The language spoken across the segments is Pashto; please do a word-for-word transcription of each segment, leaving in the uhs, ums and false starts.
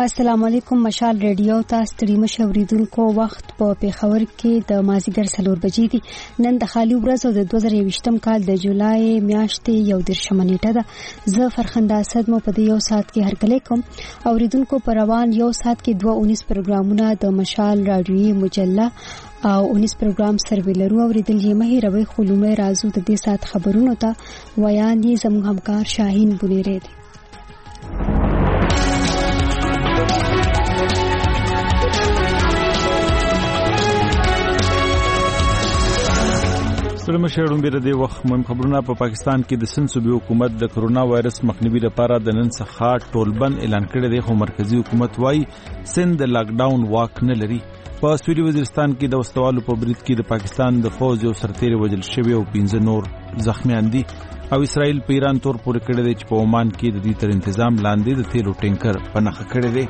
السلام علیکم. مشال ریډیو ته ستړي مشه اوریدونکو، وخت په پیښور کې د مازیګر څلور بجې دي. نن د خالي ورځ او د دوه زره یوویشتم کال د جولای میاشتې یو دېرشمه نیټه ده. زه فرخنده اسد مو په دې یو ساعت کې هرکلی کوم. اوریدونکو په روان یو ساعت کې دوه اونیس پروګرامونه د مشال رادیوي مجله او اونیس پروګرام سروي لرو. اوریدل یې مه هېروئ. خو لومړی راځو د دې ساعت خبرونو ته. ویان یې زموږ همکار شاهین بونیری دی. سلام شهرون بیره دی وخت مهم خبرونه. په پاکستان کې د سند صوبې حکومت د کرونا وایرس مخنیوي لپاره د نن څخه ټولبند اعلان کړی دی، خو مرکزی حکومت وايي سند د لاک ډاون واک نه لري. په سویلي وزیرستان کې د وسوالو په برید کې د پاکستان د فوج یو سرتیری وژل شوی او پنځه نور زخمیان دي، او اسرائیل په ایران تور پورې کړی دی چې په عمان کې د دې تر تنظیم لاندې د تیلو ټینکر په نښه کړی دی.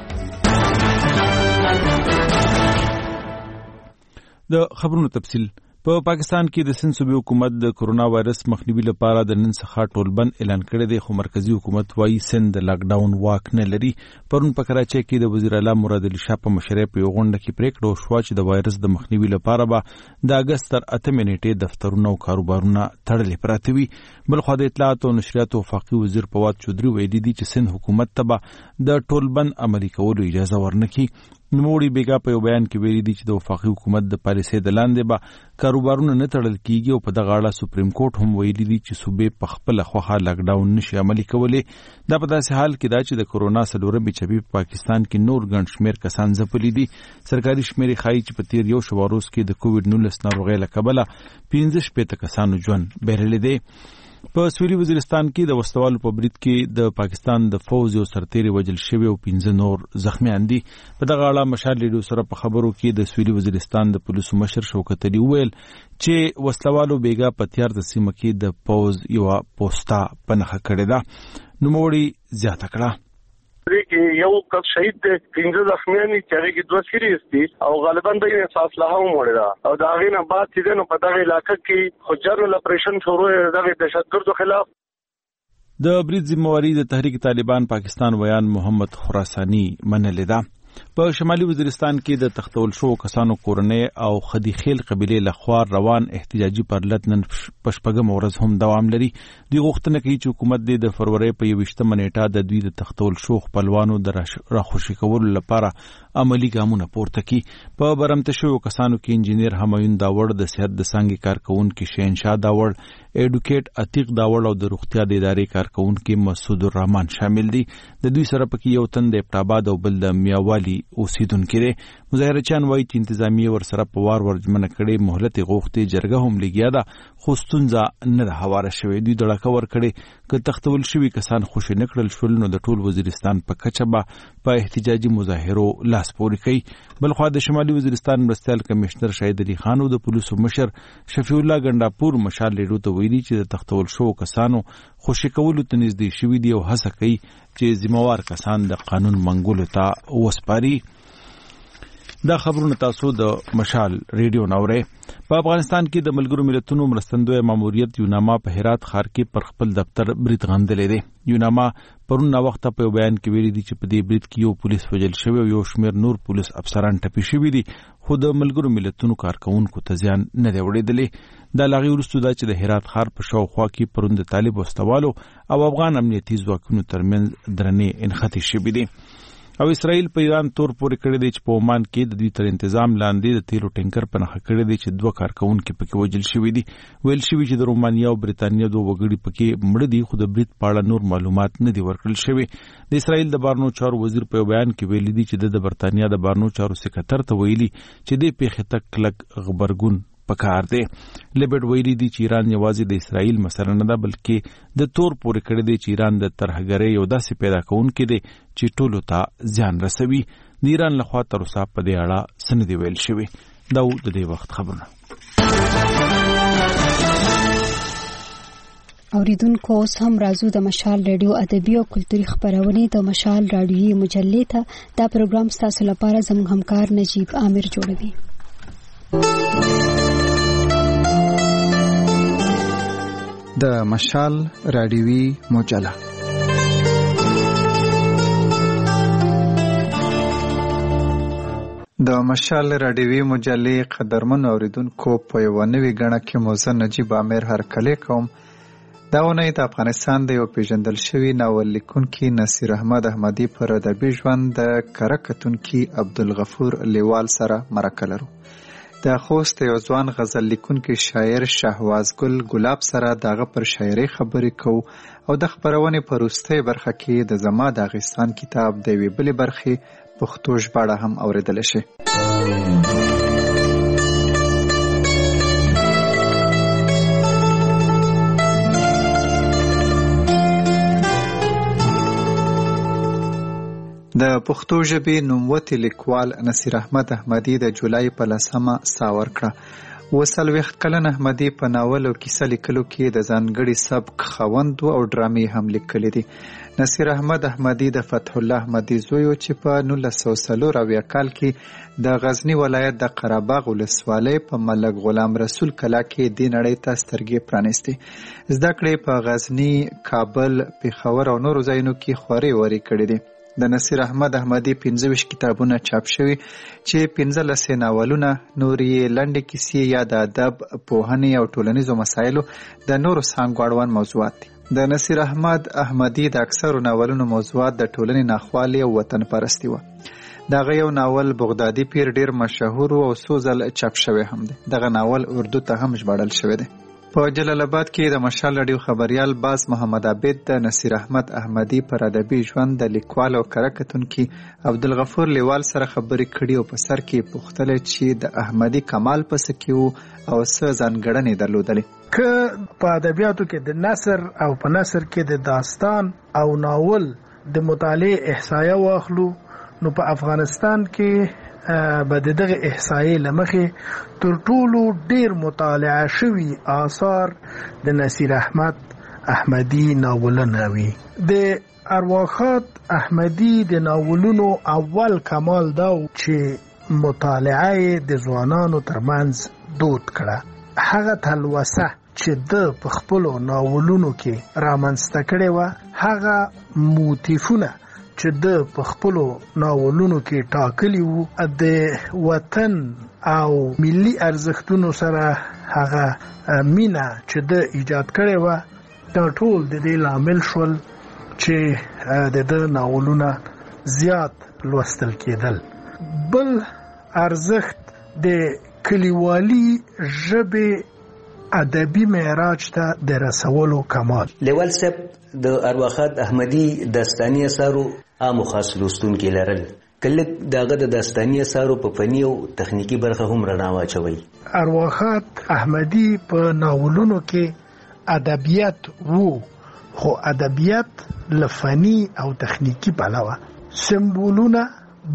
د خبرونو تفصیل. په پا پاکستان کې د سند صوبې حکومت د کرونا وایرس مخنیوي لپاره د نن څخه ټولبند اعلان کړی دی، خو مرکزی حکومت وايي سند د لاک ډاون واک نه لري. پرون په کراچۍ کې د وزیر اعلی مراد علي شاه په مشرۍ په یو غونډه کې پریکړه وشوه چې د وایرس د مخنیوي لپاره به د اګست تر اتمې نیټې دفترونه او کاروبارونه تړلي پراته وي. بلخوا د اطلاعات او نشریات وفاقي وزیر فواد چودري ویلي دي چې سند حکومت ته به د ټولبند عملي کولو اجازه ورنکړي. نوموړي بیګا په یو بیان کې ویلي دي چې د وفاقي حکومت د پالیسۍ د لاندې به کاروبارونه نه تړل کیږي، او په دغه اړه سپریم کورټ هم ویلي دي چې صوبې په خپله خوښه لاک ډاون نشي عملي کولی. دا په داسې حال کې ده چې د کرونا څلورمې چپې په پاکستان کې نور ګڼ شمېر کسان ځپلي دي. سرکاري شمېرې ښایي چې په تیر یو شپه وروز کې د کووډ نولس ناروغۍ له کبله پنځه شپېته کسانو ژوند بایللی دی. په سویلي وزیرستان کې د وسوالو په برید کې د پاکستان د فوج یو سرتیری وژل شوی او پنځه نور زخمیان دي. په دغه اړه مشال ریډیو سره په خبرو کې د سویلي وزیرستان د پولیسو مشر شوکت علي وویل چې وسلوالو بیګا په تیار د سیمه کې د پوز یو پوسټا په نښه کړې ده. نوموړي زیاته کړه کې یو کس شهید دی، پنځه زخمیان دي چې هغه کې دوه سیریس دي او غالبا د یې فاصله هم وړي ده. او دا غینه بعد چې نو په دغه علاقې کې خو جنرال اپریشن شروع دغه دهشتګردو خلاف د برید ذمہواری د تحریک طالبان پاکستان ویان محمد خراسانی منلې ده. په شمالي وزیرستان کې د تختول شو کسانو کورنۍ او خدیخیل قبیلې لخوا روان احتجاجي پرلط نن په شپږمه ورځ هم دوام لري. دوی غوښتنه کوي چې حکومت د فروری په یوویشتمه نیټه د دوی د تختول شو خپلوانو د راخوشي کولو لپاره عملی ګامونه پورته کړي. په برمته شویو کسانو کې انجینیر همایون داوړ، د صحت د څانګې کارکونکي شهنشاه داوړ، ایډوکیټ عتیق داوړ او د روغتیا د ادارې کارکونکي مسعود الرحمن شامل دي. د دوی سره پکې یو تن د ابټاباد او بل د میاوالي اوسیدونکي دی. مظاهرچیان وایي چې انتظامیه ورسره په وار ورجمنه کړې مهلت غوښتې، جرګه هم لګیا ده، خو ستونزه نه ده هواره شوې. دوی دړکه ورکړې که تختول شوي کسان خوشي نه کړل شول نو د ټول وزیرستان په کچه به په احتجاجي مظاهرو لاس پورې کوي. بلخوا د شمالي وزیرستان مرستیال کمشنر شاهد علي خان او د پولیسو مشر شفیع الله ګنډاپور مشال ریډیو ته ویلي چې د تختول شوو کسانو خوشي کولو ته نږدې شوي دي او هڅه کوي چې ذمہوار کسان د قانون منګولو ته وسپاري. دا خبرونه تاسو د مشال ریډیو نورې. په افغانستان کې د ملګرو ملتونو مرستندوی ماموریت یوناما په هرات ښار کې پر خپل دفتر برید غندلی دی. یوناما پرون ناوخته په یو بیان کې ویلي دي چې په دې برید کې یو پولیس وژل شوی او یو شمېر نور پولیس افسران ټپي شوي دي، خو د ملګرو ملتونو کارکوونکو ته زیان نه دی وړېدلی. دا له هغې وروسته ده چې د هرات ښار په شاوخوا کې پرون د طالب وسلوالو او افغان امنیتي ځواکونو ترمنځ درنې انخطې شوي دي. او اسرائیل په ایران تور پورې کړی دی چې په عمان کې د دوی تر انتظام لاندې د تیلو ټینکر په نښه کړی دی چې دوه کارکوونکي پکې وژل شوي دي. ویل شوي چې د رومانیا او برېټانیا دوه وګړي پکې مړه دي، خو د برید په اړه نور معلومات نه دي ورکړل شوي. د اسرائیل د بارنو چارو وزیر په یو بیان کې ویلي دي چې د برېټانیا د بارنو چارو سکرټر ته ویلي چې دې پیښې ته کلک غبرګون پکار دی. لیبرټ ویلي دي چې ایران یوازې د اسرائیل مسله نه ده بلکې د تور پورې کړی دی چې ایران د ترهګرۍ یو داسې پیدا کوونکی دی چې ټولو ته زیان رسوي. د ایران لخوا تر اوسه په دې اړه څه نه دي ویل شوي. دا د دې وخت خبرونه. اوریدونکو اوس هم راځو د مشال ریډیو ادبي او کلتوري خبرونه د مشال رادیوي مجلې ته. دا پروګرام ستاسو لپاره زموږ همکار نجیب عامر جوړوي. د مشال رادیوي مجله د مشال رادیوي مجلې قدرمن اوریدونکو په یو نوې غڼه کې موزه نجیب امیر هرکلی کوم. دا ونې د افغانستان د یو پیژندل شوي ناول لیکونکي نصیر احمد احمدي پر ادبي ژوند د کره کتونکي عبدالغفور لیوال سره مرکه لرو. د خوست یو ځوان غزل لیکونکي شاعر شهواز ګل ګلاب سره دغه پر شاعري خبرې کوو او د خپرونې په وروستۍ برخه کې د زما د داغستان کتاب د یوې بلې برخې پښتو ژباړه هم اورېدلی شي. د پښتو ژبې نوموتی لیکوال نصیر احمد احمدي د جولای په لسمه ساه ورکړه. اوه څلوېښت کلن احمدي په ناول او کیسه لیکلو کې د ځانګړي سبک خاوند او ډرامې هم لیکلي دي. نصیر احمد احمدي د فتح الله احمدي زوی و چې په نولس سوه څلور اویا کال کې د غزني ولایت د قرهباغ ولسوالۍ په ملک غلام رسول کلا کې دې نړۍ ته سترګې پرانیستې. زده کړې په غزني، کابل، پېښور او نورو ځایونو کې خورې ورې کړې دي. د نصیر احمد احمدي پنځه ویشت کتابونه چاپ شوي چې پنځه لس ناولونه، نور یې لنډې کیسې یا د ادب، پوهنې او ټولنیزو مسایلو د نورو څانګو اړوند موضوعات دي. د نصیر احمد احمدي د اکثرو ناولونو موضوعات د ټولنې ناخوالې او وطن پرستي وه. دغه یو ناول بغدادي پیر ډیر مشهور او څو ځل چاپ شوی هم دی. دغه ناول اردو ته هم ژباړل شوی دی. په جلال آباد کې د مشال رادیو خبریال باز محمد عابد د نصیر احمد احمدي پر ادبي ژوند د لیکوال او کره کتونکي عبدالغفور لیوال سره خبرې کړي او په سر کې پوښتله چې د احمدي کمال په څه کې و او څه ځانګړنې درلودلې. که په ادبیاتو کې د نثر او په نثر کې د داستان او ناول د مطالعې احصایه واخلو نو په افغانستان کې به د دغه احصایې له مخې تر ټولو ډیر مطالعه شوي آثار د نصیر احمد احمدي ناولونه وي. د ارواښاد احمدي د ناولونو اول کمال دا چې مطالعه د ځوانانو ترمنځ دود کړه. هغه تلوسه چې د په خپلو ناولونو کې رامنځته کړې وه، هغه موتیفونه چې د په خپلو ناولونو کې ټاکلي وو، د وطن او ملي ارزښتونو سره هغه مینه چې د ایجاد کړې وه، دا ټول د دې لامل شول چې د ده ناولونه زیات لوستل کېدل. بل ارزښت د کلیوالي ژبې ادبي معراج ته د رسولو کمال. لیوال صاحب د ارواښاد احمدي داستاني اثارو عامو خاص لوستونکي لرل. کله دغه د داستاني اثارو په فني او تخنیکي برخه هم رڼا واچوي. ارواښاد احمدي په ناولونو کې ادبیات وو، خو ادبیات له فني او تخنیکي پلوه سمبولونه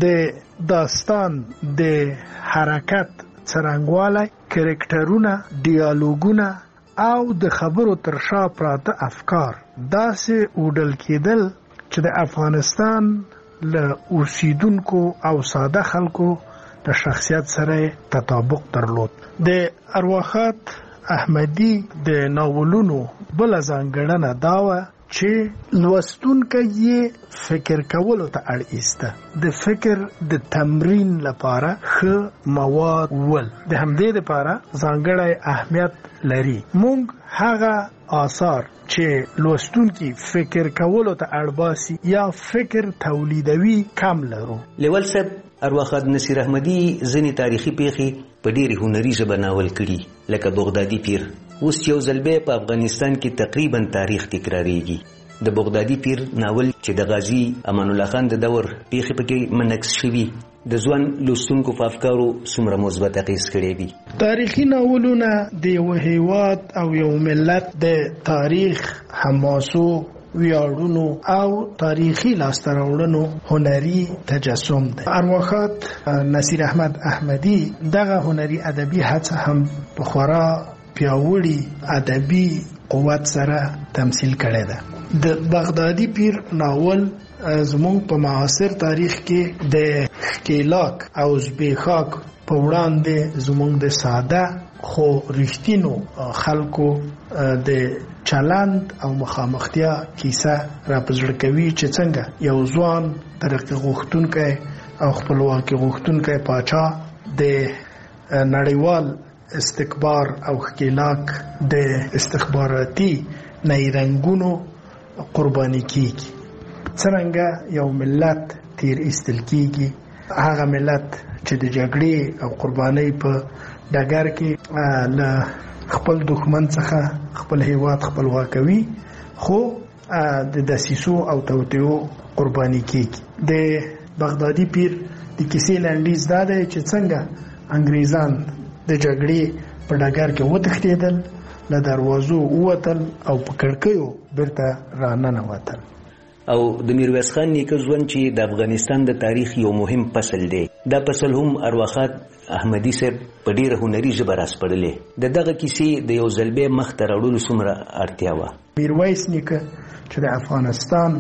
د داستان د حرکت څرنګوالی، کرکټرونه، ډیالوګونه او د خبرو تر شا پراته افکار داسې وډل کېدل چې د افغانستان له اوسیدونکو او ساده خلکو د شخصیت سره تطابق درلود. د ارواښاد احمدي د ناولونو بله ځانګړنه دا وه چې لوستونکی یې فکر کولو ته اړ ایسته. د فکر د تمرین لپاره ښه مواد ول د همدې لپاره ځانګړی اهمیت لري. موږ هغه آثار چې لوستونکی فکر کولو ته اړ باسي یا فکر تولیدوي کم لرو. لیوال صاحب ارواښاد نصیر احمدي ځینې تاریخي پیښې په ډېرې هنري ژبه ناول کړي، لکه بغدادي پیر. اوس یو ځل بیا په افغانستان کې تقریبا تاریخ تکراریږي. د بغدادي پیر ناول چې د غازي امان الله خان د دور پیښې پکې منعکس شوي، د ځوان لوستونکو په افکارو څومره مثبت اغېز کړی وي. تاریخي ناولونه د یو هیواد او یو ملت د تاریخ، حماسو، ویاړونو او تاریخي لاسته راوړنو هنري تجسم دی. ارواښاد نصیر احمد احمدي دغه هنري ادبي هڅه هم په خورا پیاوړي ادبي قوت سره تمثیل کړی ده. د بغدادي پیر ناول زموږ په معاصر تاریخ کې د ښکېلاک او زبېښاک په وړاندې زموږ د ساده خو رښتینو خلکو د چلند او مخامختیا کیسه را په زړه کوي چې څنګه یو ځوان ترقي غوښتونکی او خپلواکي غوښتونکی پاچا د نړیوال استکبار او ښکېلاک د استخباراتي نیرنګونو قرباني کیږي. څرنګه یو ملت تیر ایستل کیږي، هغه ملت چې د جګړې او قربانۍ په ډګر کې له خپل دښمن څخه خپل هیواد خپلواکوي، خو د دسیسو او توطئو قرباني کیږي. د بغدادي پیر د کیسې لنډیز دا دی چې څنګه انګریزان د جګړې په ډګر کې وتښتېدل، له دروازو ووتل او په کړکیو بیرته راننوتل. او د میرویس خان نیکه ژوند چې د افغانستان د تاریخ یو مهم فصل دی، دا فصل هم ارواخات احمدي صاحب په ډیره هنري ژبه راسپړلې. د دغه کیسې د یو ځل بیا مخ ته راوړلو څومره اړتیا وه؟ میرویس نیکه چې د افغانستان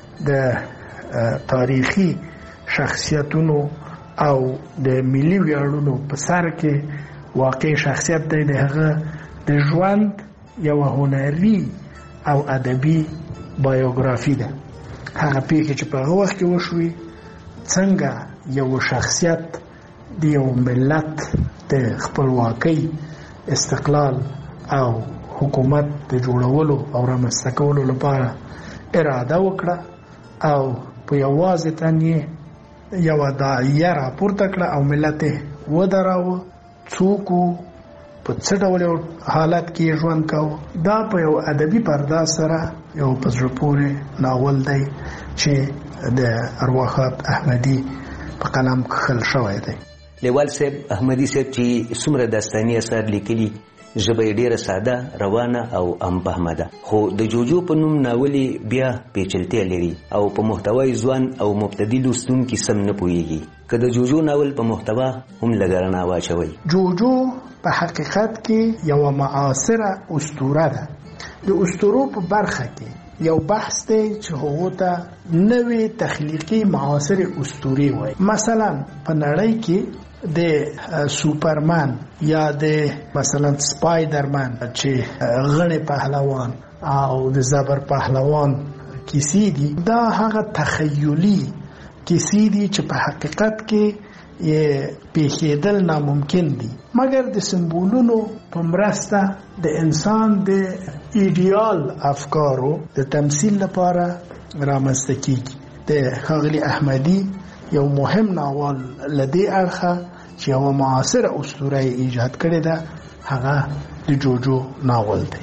د تاریخي شخصیتونو او د ملي ویاړونو په سر کې واقع شخصیت دی، د هغه د ژوند یو هنري او ادبي بایوګرافي ده. هغه پیښې چې په هغه وخت کې وشوي، څنګه یو شخصیت د یو ملت د خپلواکۍ، استقلال او حکومت د جوړولو او رامنځته کولو لپاره اراده وکړه او په یوازې تن یې یوه داعیه راپورته کړه او ملت یې ودراوه. څوک په څه ډول یو حالت کې ژوند کاوه. دا په یو ادبي پرده سره یو په زړه پورې ناول دی چې د ارواخات احمدي په قلم کښل شوی دی. لیوال صاحب احمدي صاحب چې څومره داستاني اثار لیکلي، ژبه یې ډېره ساده، روانه او عام فهمه ده، خو د جوجو په نوم ناول یې بیا پیچلتیا لري او په محتوای ځوان او مبتدي لوستونکي سم نه پوهېږي. که د جوجو ناول په محتوا هم لږ رڼا واچوئ. جوجو په حقیقت کې یوه معاصره اسطوره ده. د اسطورو په برخه کې یو بحث دی چې هغو ته نوې تخلیقي معاصرې اسطورې وایي. مثلا په نړۍ کې د سوپرمن یا د مثلا سپایدرمن چې غړې پهلوان او د زبر پهلوان کیسې دي، دا هغه تخیلي کیسې دي چې په حقیقت کې یې پیښېدل ناممکن دي، مګر د سمبولونو په مرسته د انسان د ایډیال افکارو د تمثیل لپاره رامنځته کیږي. د ښاغلي احمدي یو مهم ناول له دې اړخه چې یوه معاصره اسطوره یې ایجاد کړې ده، هغه د جوجو ناول دی.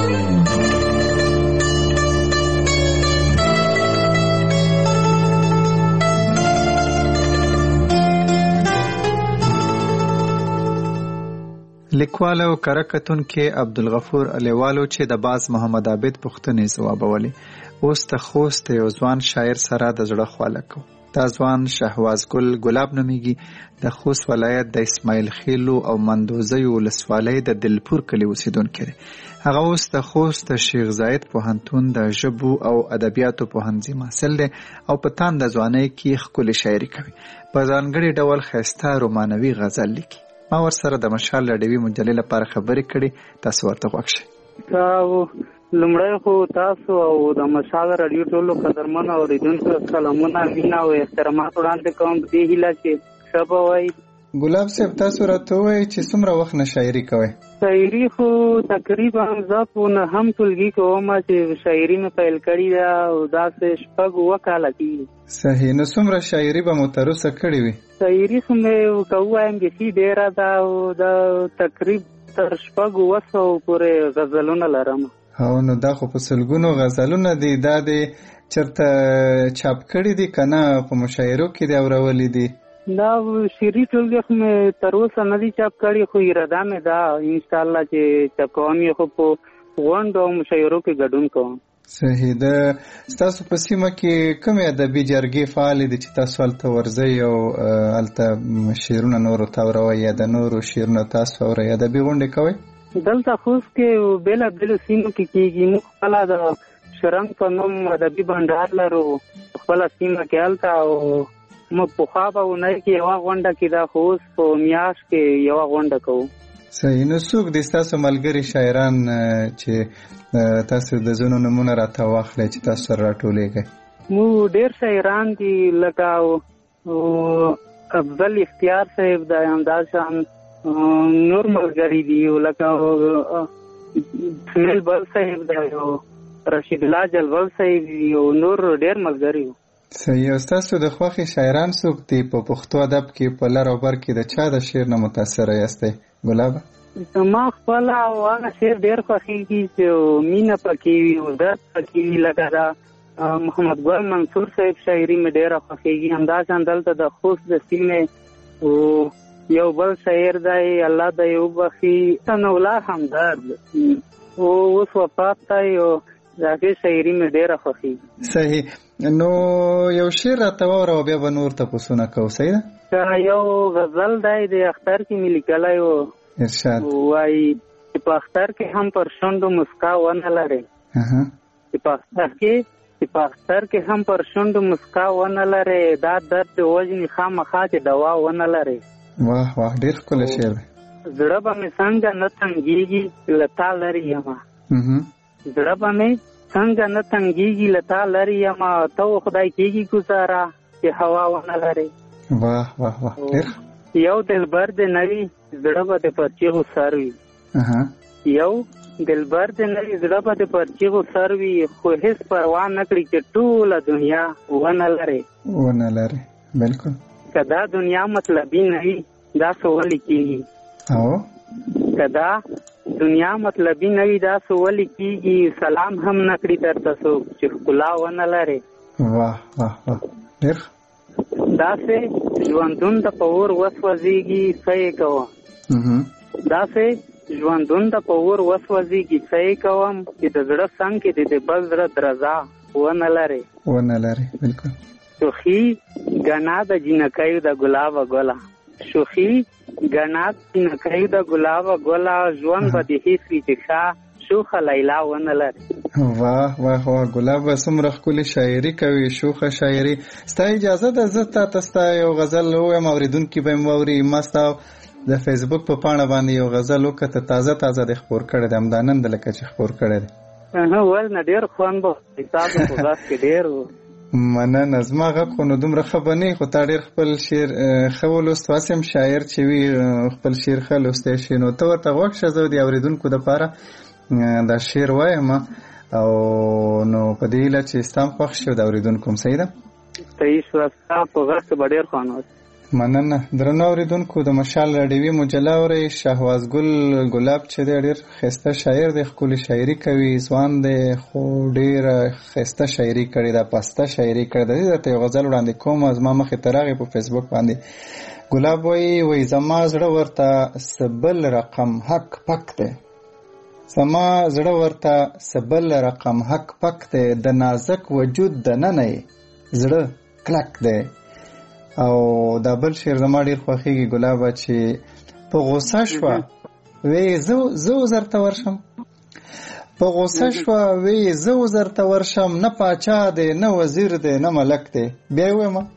لیکوال او کره کتونکی عبدالغفور الیوالو چې د باز محمد عابد پوښتنې ځوابولې، اوس د خوست یو ځوان شاعر سره د زړه خواله کو. دا ځوان شهواز ګل ګلاب نومیږي، د خوست ولایت د اسماعیل خیلو او مندوزیو ولسوالۍ د دلپور کلي اوسیدونکی دی. هغه اوس د خوست د شیخ زاید پوهنتون د ژبو او ادبیاتو پوهنځي محصل دی او په تانده ځوانۍ کې ښکلې شاعري کوي. په ځانګړي ډول ښایسته رومانوي غزل لیکي. ما ورسره د مشال لډوي مجلې لپاره خبرې کړې، تاسو ورته غوږ شئ. لومړی خو تاسو او د مشال راډیو ټولو قدرمنو اورېدونکو سلامونه، مینه او احترامات وړاندې کوم په دې هیله چې ښه به وایي. ګلاب صاحب، تاسو راته ووایئ چې څومره وخت نه شاعري کوئ؟ شاعري خو تقریبا زه په نهم ټولګي کې وم چې شاعري مې پیل کړې ده او داسې شپږ اووه کاله کېږي. صحیح. نو څومره شاعري به مو تر اوسه کړې وي؟ شاعري خو مې که ووایم بیخي ډېره ده او د تقریب تر شپږ اووه سوو پورې غزلونه لرم. هو، نو دا خو په سلګونو غزلونه دي. دا دې چېرته چاپ کړي دي که نه په مشاعرو کې دې اورولي دي؟ دا شعري ټولګې خو مې تر اوسه نه دي چاپ کړي، خو اراده مې ده انشاءالله چې چاپ کوم یې، خو په غونډو او مشاعرو کې ګډون کوم. صحیح. د ستاسو په سیمه کې کومې ادبي جرګې فعالې دي چې تاسو هلته ورځئ او هلته شعرونه نورو ته اوروئ یا د نورو شعرونه تاسو اورئ، ادبي غونډې کوئ؟ دلته خوست کې بېلابېلو سیمو کې کېږي. موږ خپله د شرنګ په نوم ادبي بنډار لرو خپله سیمه کې هلته، او موږ پخوا په اونۍ کې یوه غونډه کېده، خو اوس په میاشت کې یوه غونډه کوو. صحیح. نو څوک دي ستاسو ملګري شاعران چې تاسو د ځینو نومونه راته واخلئ چې تاسو سره راټولېږئ؟ موږ ډېر شاعران دي، لکه او افضل اختیار صاحب د همداشان نور ملګری دی لکه سمیل بل صاحب دی او رشید الله جلول صاحب دی او نور ډیر ملګری. صحیح. استاد د خوښي شاعران څوک دي په پښتو ادب کې په لر او بر کې د چا د شعر نه متاثر یاستئ ګلاب؟ ما خپل هغه شعر ډیر خوښیږي چې مینه پکې وي او درد پکې وي، لکه دا محمد ګل منصور صاحب شاعري مې ډیره خوښیږي. همداشان دلته د خوست د سیمې او یو بل شاعر دی الله د یو بخي ثناءالله همدرد او اوس وفات دی او دغه شاعري مې ډیره خوښیږي. صحیح. نو یو شعر راته واوره بیا به نور تپوسونه کوو. صحیح ده. یو غزل دی د اختر کې مې لیکلی و. ارشاد. وایي چې په اختر کې هم پر شونډو مسکا ونه لري، چې په اختر کې چې په اختر کې هم پر شونډو مسکا ونه لري، دا درد د وژنې خامخا چې دوا ونه لري. واه واه ډېر ښکلی شعر دی. زړه به مې څنګه نه تنګېږي له تا لرې یمه، زړه به مې څنګه نه تنګېږي له تا لرې یمه، ته خدای کېږي ګزاره چې هوا ونه لري. واه واه واه ډېر. یو دلبر د نوي زړه به د پرچیغو سر وي، یو دلبر د نوي زړه به د پرچیغو سر وي، خو هیڅ پروا نه کړي چې ټوله دنیا ونه لري ونه لري. بالکل. که دا دنیا مطلبي نه وي دا څه ولې کېږي؟ او که دا دنیا مطلبي نه وي دا څه ولې کېږي؟ سلام هم نه کړي درته څوک چې ښکلا ونه لري. واه واه واه ډېر. داسې ژوندون د په اور وسوځېږي څه یې کوم، داسې ژوندون د په اور وسوځېږي څه یې کوم، چې د زړه څنګ کې د د بل زړه درزا ونه لري ونه لري. بالکل. شوخي ګنا د جنکیو د ګلابه ګله، شوخي ګنا د جنکیو د ګلابه ګله، ژوند به د هېڅ وي چې ښه شوخه لیلا ونه لري. واه واه واه ګلاب څومره ښکلې شاعري کوي، شوخه شاعري. ستا اجازه ده زه تا ته ستا یو غزل ووایم، اورېدونکي به مې واوري. ما ستا د فیسبوک په پاڼه باندې یو غزل وکته، تازه تازه د خپور کړی دی، همدا نن د لکه چې خپور کړی دی. ول نه ډېر خوند به حساب په غاښ کې ډېر و. مننه. زما غږ خو نو دومره ښه به نه وي، خو تا ډېر خپل شعر ښه ولوست. واسې هم شاعر چې وي خپل شعر ښه لوستی شي، نو ته ورته غوږ شه، زه د اورېدونکو دپاره دا شعر وایم او نو په دې هیله چې ستا هم خوښ شي او د اورېدونکو هم. صحیح ده. صحیح شوه. ستا په غږ کې به ډېر خوند و. مننه. درنو اورېدونکو د مشال راډیوي مجله اورئ. شهبازګل ګلاب چې دی ډېر ښایسته شاعر دی، ښکلې شاعري کوي، ځوان دی خو ډېره ښایسته شاعري کړې ده، پسته شاعري کړې ده. زه درته یو غزل وړاندې کوم، زما مخې ته راغی په فیسبوک باندې. ګلاب وایي وایي زما زړه ورته سبل رقم حق پک دی، زما زړه ورته سبل رقم حق پک دی، د نازک وجود د ننه زړه کلک دی. او دا بل شعر زما ډېر خوښیږي ګلابه، چې په غوسه شوه وی زه زه وزرته ورشم، په غوسه شوه وی زه وزرته ورشم، نه پاچا دی نه وزیر دی نه ملک دی. بیا یې ویمه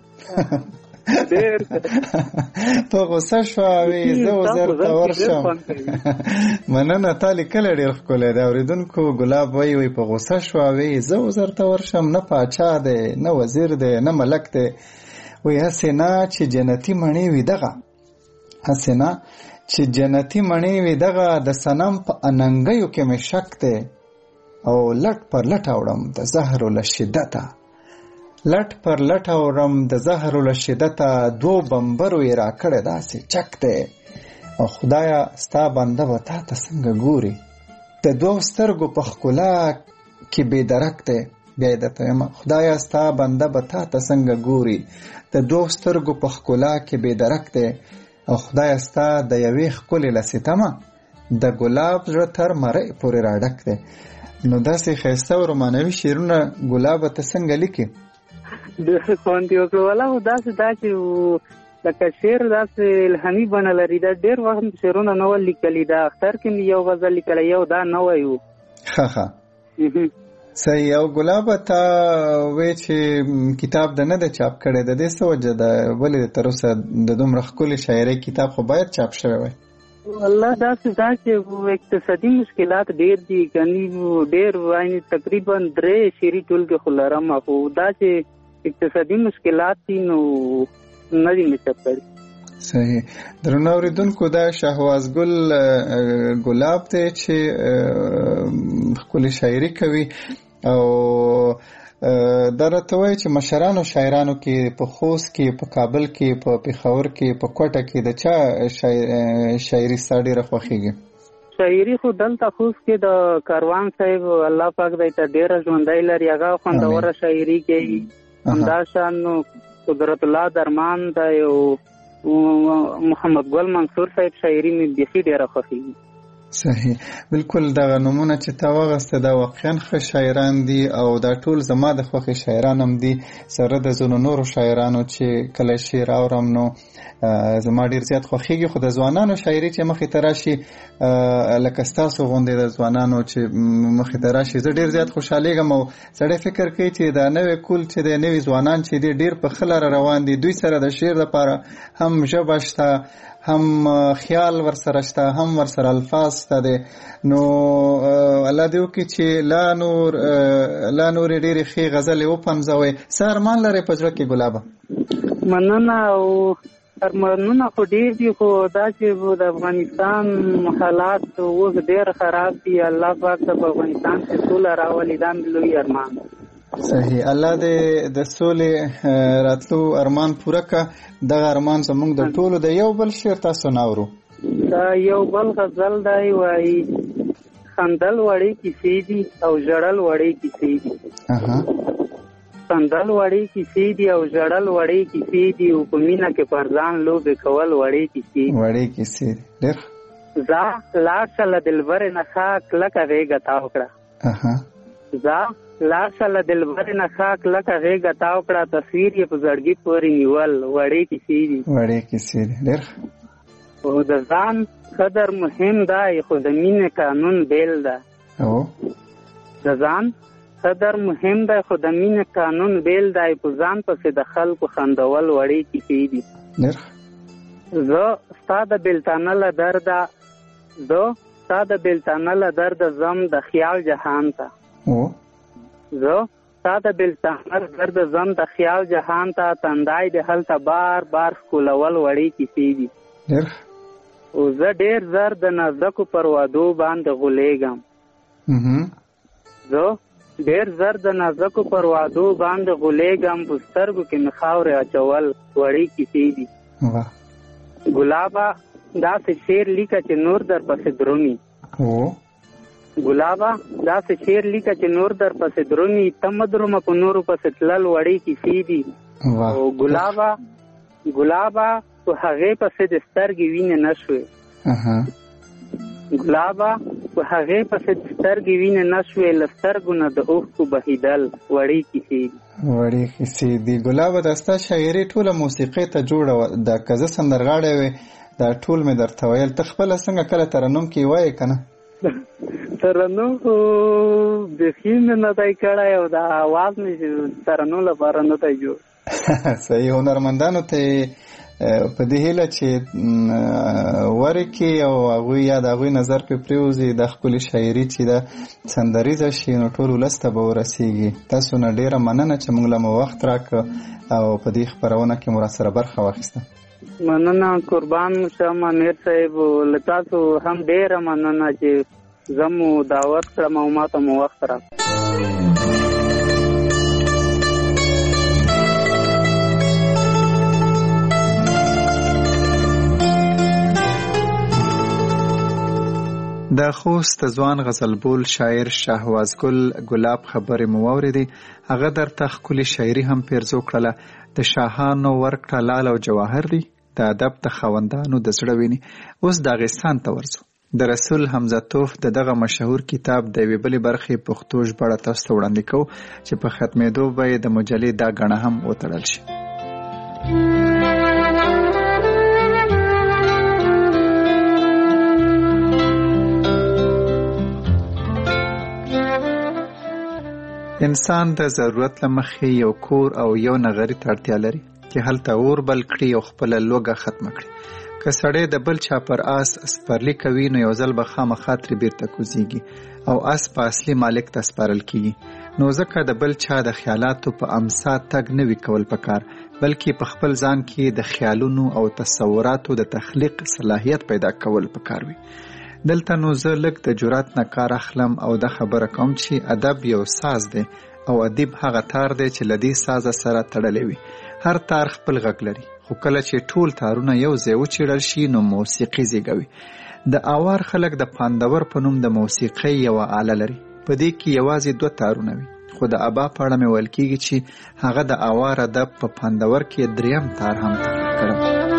په غوسه شوه وی زه وزرته ورشم. مننه. تا لیکلی ډېر ښکلی دی. اورېدونکو ګلاب وایي وی په غوسه شوه وی زه وزرته ورشم، نه پاچا دی نه وزیر دی نه ملک دی. وی هسې نه چې جنتي مڼې وي دغه، هسې نه چې جنتي مڼې وي دغه، د صنم په اننګیو کې مې شک دی، او لټ پر لټ اوړم د زهرو له شدته، لټ پر لټ اوړم د زهرو له شدته، دوو بمبرو یې را کړی داسې چک دی، او خدایه ستا بنده به تا ته څنګه ګوري، د دوو سترګو په ښکلا کې بې درک دی. بیا یې درته وایم خدایه ستا بنده به تا ته څنګه ګوري، د دوو سترګو په ښکلا کې بې درک دی، او خدایه ستا د یوې ښکلې له ستمه د ګلاب زړه تر مرۍ پورې راډک دی. نو داسې ښایسته او رومانوي شعرونه ګلابه ته څنګه لیکي؟ ډېر خوند یې وکړو. والا خو داسې دا چې لکه شعر داسې الهامي بڼه لري، دا ډېر وخت شعرونه نه ول لیکلي. دا اختر کې مې یو غزل لیکلی، یو دا نوی و. ښه ښه صحیح. او ګلابه تا وی چې کتاب د نه ده چاپ کړی، د دې څه وجه ده؟ ولې تر اوسه د دومره ښکلې شاعرۍ کتاب خو باید چاپ شوی وای. والله داسې دا چې اقتصادي مشکلات ډېر دي، کني ډېر وایي تقریبا درې شعري ټولګې خو لرم، خو دا چې اقتصادي مشکلات دي نو نه دي مې چپ کړي. صحیح. درنو اوریدونکو دا شهواز ګل ګلاب دی چې ښکلې شاعري کوي او دا راته وایي چې مشرانو شاعرانو کې په خوست کې، په کابل کې، په پېښور کې، په کوټه کې د چا شاعري ستا ډېره خوښېږي؟ شاعري خو دلته خوست کې د کاروان صاحب الله پاک دی ته ډېره ژوندی لري، هغه خوندوره شاعري کوي. همداشان قدرت الله درمان دی او محمد ګل منصور صاحب شاعري مې بیخي ډېره خوښېږي. صحیح. بالکل دغه نومونه چې تا واغسته دا واقعا ښه شاعران دي او دا ټول زما د خوښې شاعران هم دي، سره د ځینو نورو شاعرانو چې کله شعر اورم نو زما ډېر زیات خوښېږي. خو د ځوانانو شاعري چې مخې ته راشي لکه ستاسو غوندې د ځوانانو چې مخې ته راشي زه ډېر زیات خوشحالېږم او سړی فکر کوي چې دا نوی کول چې دی نوي ځوانان چې دی ډېر په ښه لاره روان دي، دوی سره د شعر لپاره هم ژبه شته، هم خیال ورسره شته، هم ورسره الفاظ شته دی. نو الله دې وکړي چې لا نور لا نورې ډېرې ښې غزلې وپنځوئ. څه ارمان لرئ په زړه کې ګلابه؟ مننه. او ارمانونه خو ډېر دي، خو دا چې د افغانستان حالات اوس ډېر خراب دي، الله پاک ته په افغانستان کې سوله راولي، دا مې لوی ارمان. صحیح. الله دې د سولې راتلو ارمان پوره کړه. دغه ارمان زموږ د ټولو د یو بل شعر تاسو ناورو. دا یو بل غزل دی، وایي خندل وړې کیسې دي او ژړل وړې کیسې دي. خندل وړې کیسې دي او ژړل وړې کیسې دي، او په مینه کې پر ځان لوبې کول وړې کیسې دي. وړې کیسې دي. ډېر ځه لاړ شه له دلبرې نه ښه کلکه غېږه تاو کړه. ځه لاړ شه له دلبرې نه ښه کلکه غېږه تاو کړه، تصویر یې په زړګي پورې نیول وړې کیسې دي. وړې کیسې دي. ډېر او د ځان قدر مهم دی، خو د مینې قانون بیل ده. د ځان قدر مهم دی، خو د مینې قانون بیل دی، په ځان پسې د خلکو خندول وړې کیسې دي. زه ستا د بېلتانه له درده زه ستا د بېلتانه له درده ځم د خیال جهان ته. زه ستا د بېلتانه له درده ځم د خیال جهان ته، تندی د هلته بار بار ښکلول وړې کیسې دي. او زه ډېر زر د نازکو پروادو باندې غولېږم. زه ډېر زر د نازکو پروادو باندې غولېږم، په سترګو کې مې خاورې اچول وړې کیسې دي. ګلابه داسې شعر لیکه چې نور در پسې درومي. ګلابه داسې شعر لیکه چې نور در پسې درومي، ته مه درومه په نورو پسې تلل وړې کیسې دي. او ګلابه ګلابه په هغې پسې د سترګې وینې نه شوې. ګلابه په هغې پسې د سترګې وینې نه شوې، له سترګو نه د اوښکو بهېدل وړې کیسې دي. وړې کیسې دي. ګلابه دا ستا شاعري ټوله موسیقۍ ته جوړه وه، دا که زه سندرغاړی وې دا ټول مې درته ویل. ته خپله څنګه کله ترنم کې وایې که نه؟ ترنم خو بیخي مې نه دی کړی او دا اواز مې ترنم لپاره نه دی جوړ. صحیح. هنرمندانو ته په دې هیله چې ورکې او هغوی یا د هغوی نظر پې پرېوځي دا ښکلې شاعري چې ده سندریزه شي نو ټول ولس ته به ورسېږي. تاسو نه ډېره مننه چې موږ له مو وخت راکړه او په دې خپرونه کې مو راسره برخه واخیسته. مننه قربان شم امیر صاحب. له تاسو هم ډېره مننه چې زه مو دعوت کړم او ما ته مو وخت راکړ. د خوست ځوان غزلبول شاعر شهواز ګل ګلاب خبرې مو واورېدې. هغه درته ښکلې شاعري هم پیرزو کړله. د شاهانو ورکړه لال او جواهر دي، د ادب د خاوندانو د زړه ویني. اوس داغستان ته ورځو. د رسول حمزه توف د دغه مشهور کتاب د یوې بلې برخې پښتو ژباړه تاسو ته وړاندې کوو چې په ختمېدو به یې د مجلې دا ګڼه هم وتړل شي. انسان د ضرورت له مخې یو کور او یو نغري ته اړتیا لري چې هلته اور بل کړي او خپله لوږه ختمه کړي. که سړی د بل چا پر آس سپرلی کوي نو یو ځل به خامخا ترې بیرته کوزیږي او آس په اصلي مالک ته سپارل کیږي. نو ځکه د بل چا د خیالاتو په امسا تګ نه وي کول پکار، بلکې په خپل ځان کې د خیالونو او تصوراتو د تخلیق صلاحیت پیدا کول پکار وي. دلته نو زه لږ د جرات نه کار اخلم او د خبره کوم چې ادب یو ساز دی او ادیب هغه تار دی چې لدی ساز سره تړلې وي. هر تار خپل غږ لري، خو کله چې ټول تارونه یو ځای وچیړل شي نو موسیقي زیږوي. د آوار خلک د پاندور په نوم د موسیقۍ یوه آله لري. په دې کې یوازې دوه تارونه وي، خو د ابا په اړه مې ویل کېږي چې هغه د آوار ادب په پاندور کې دریم تار هم تخلیق کړی.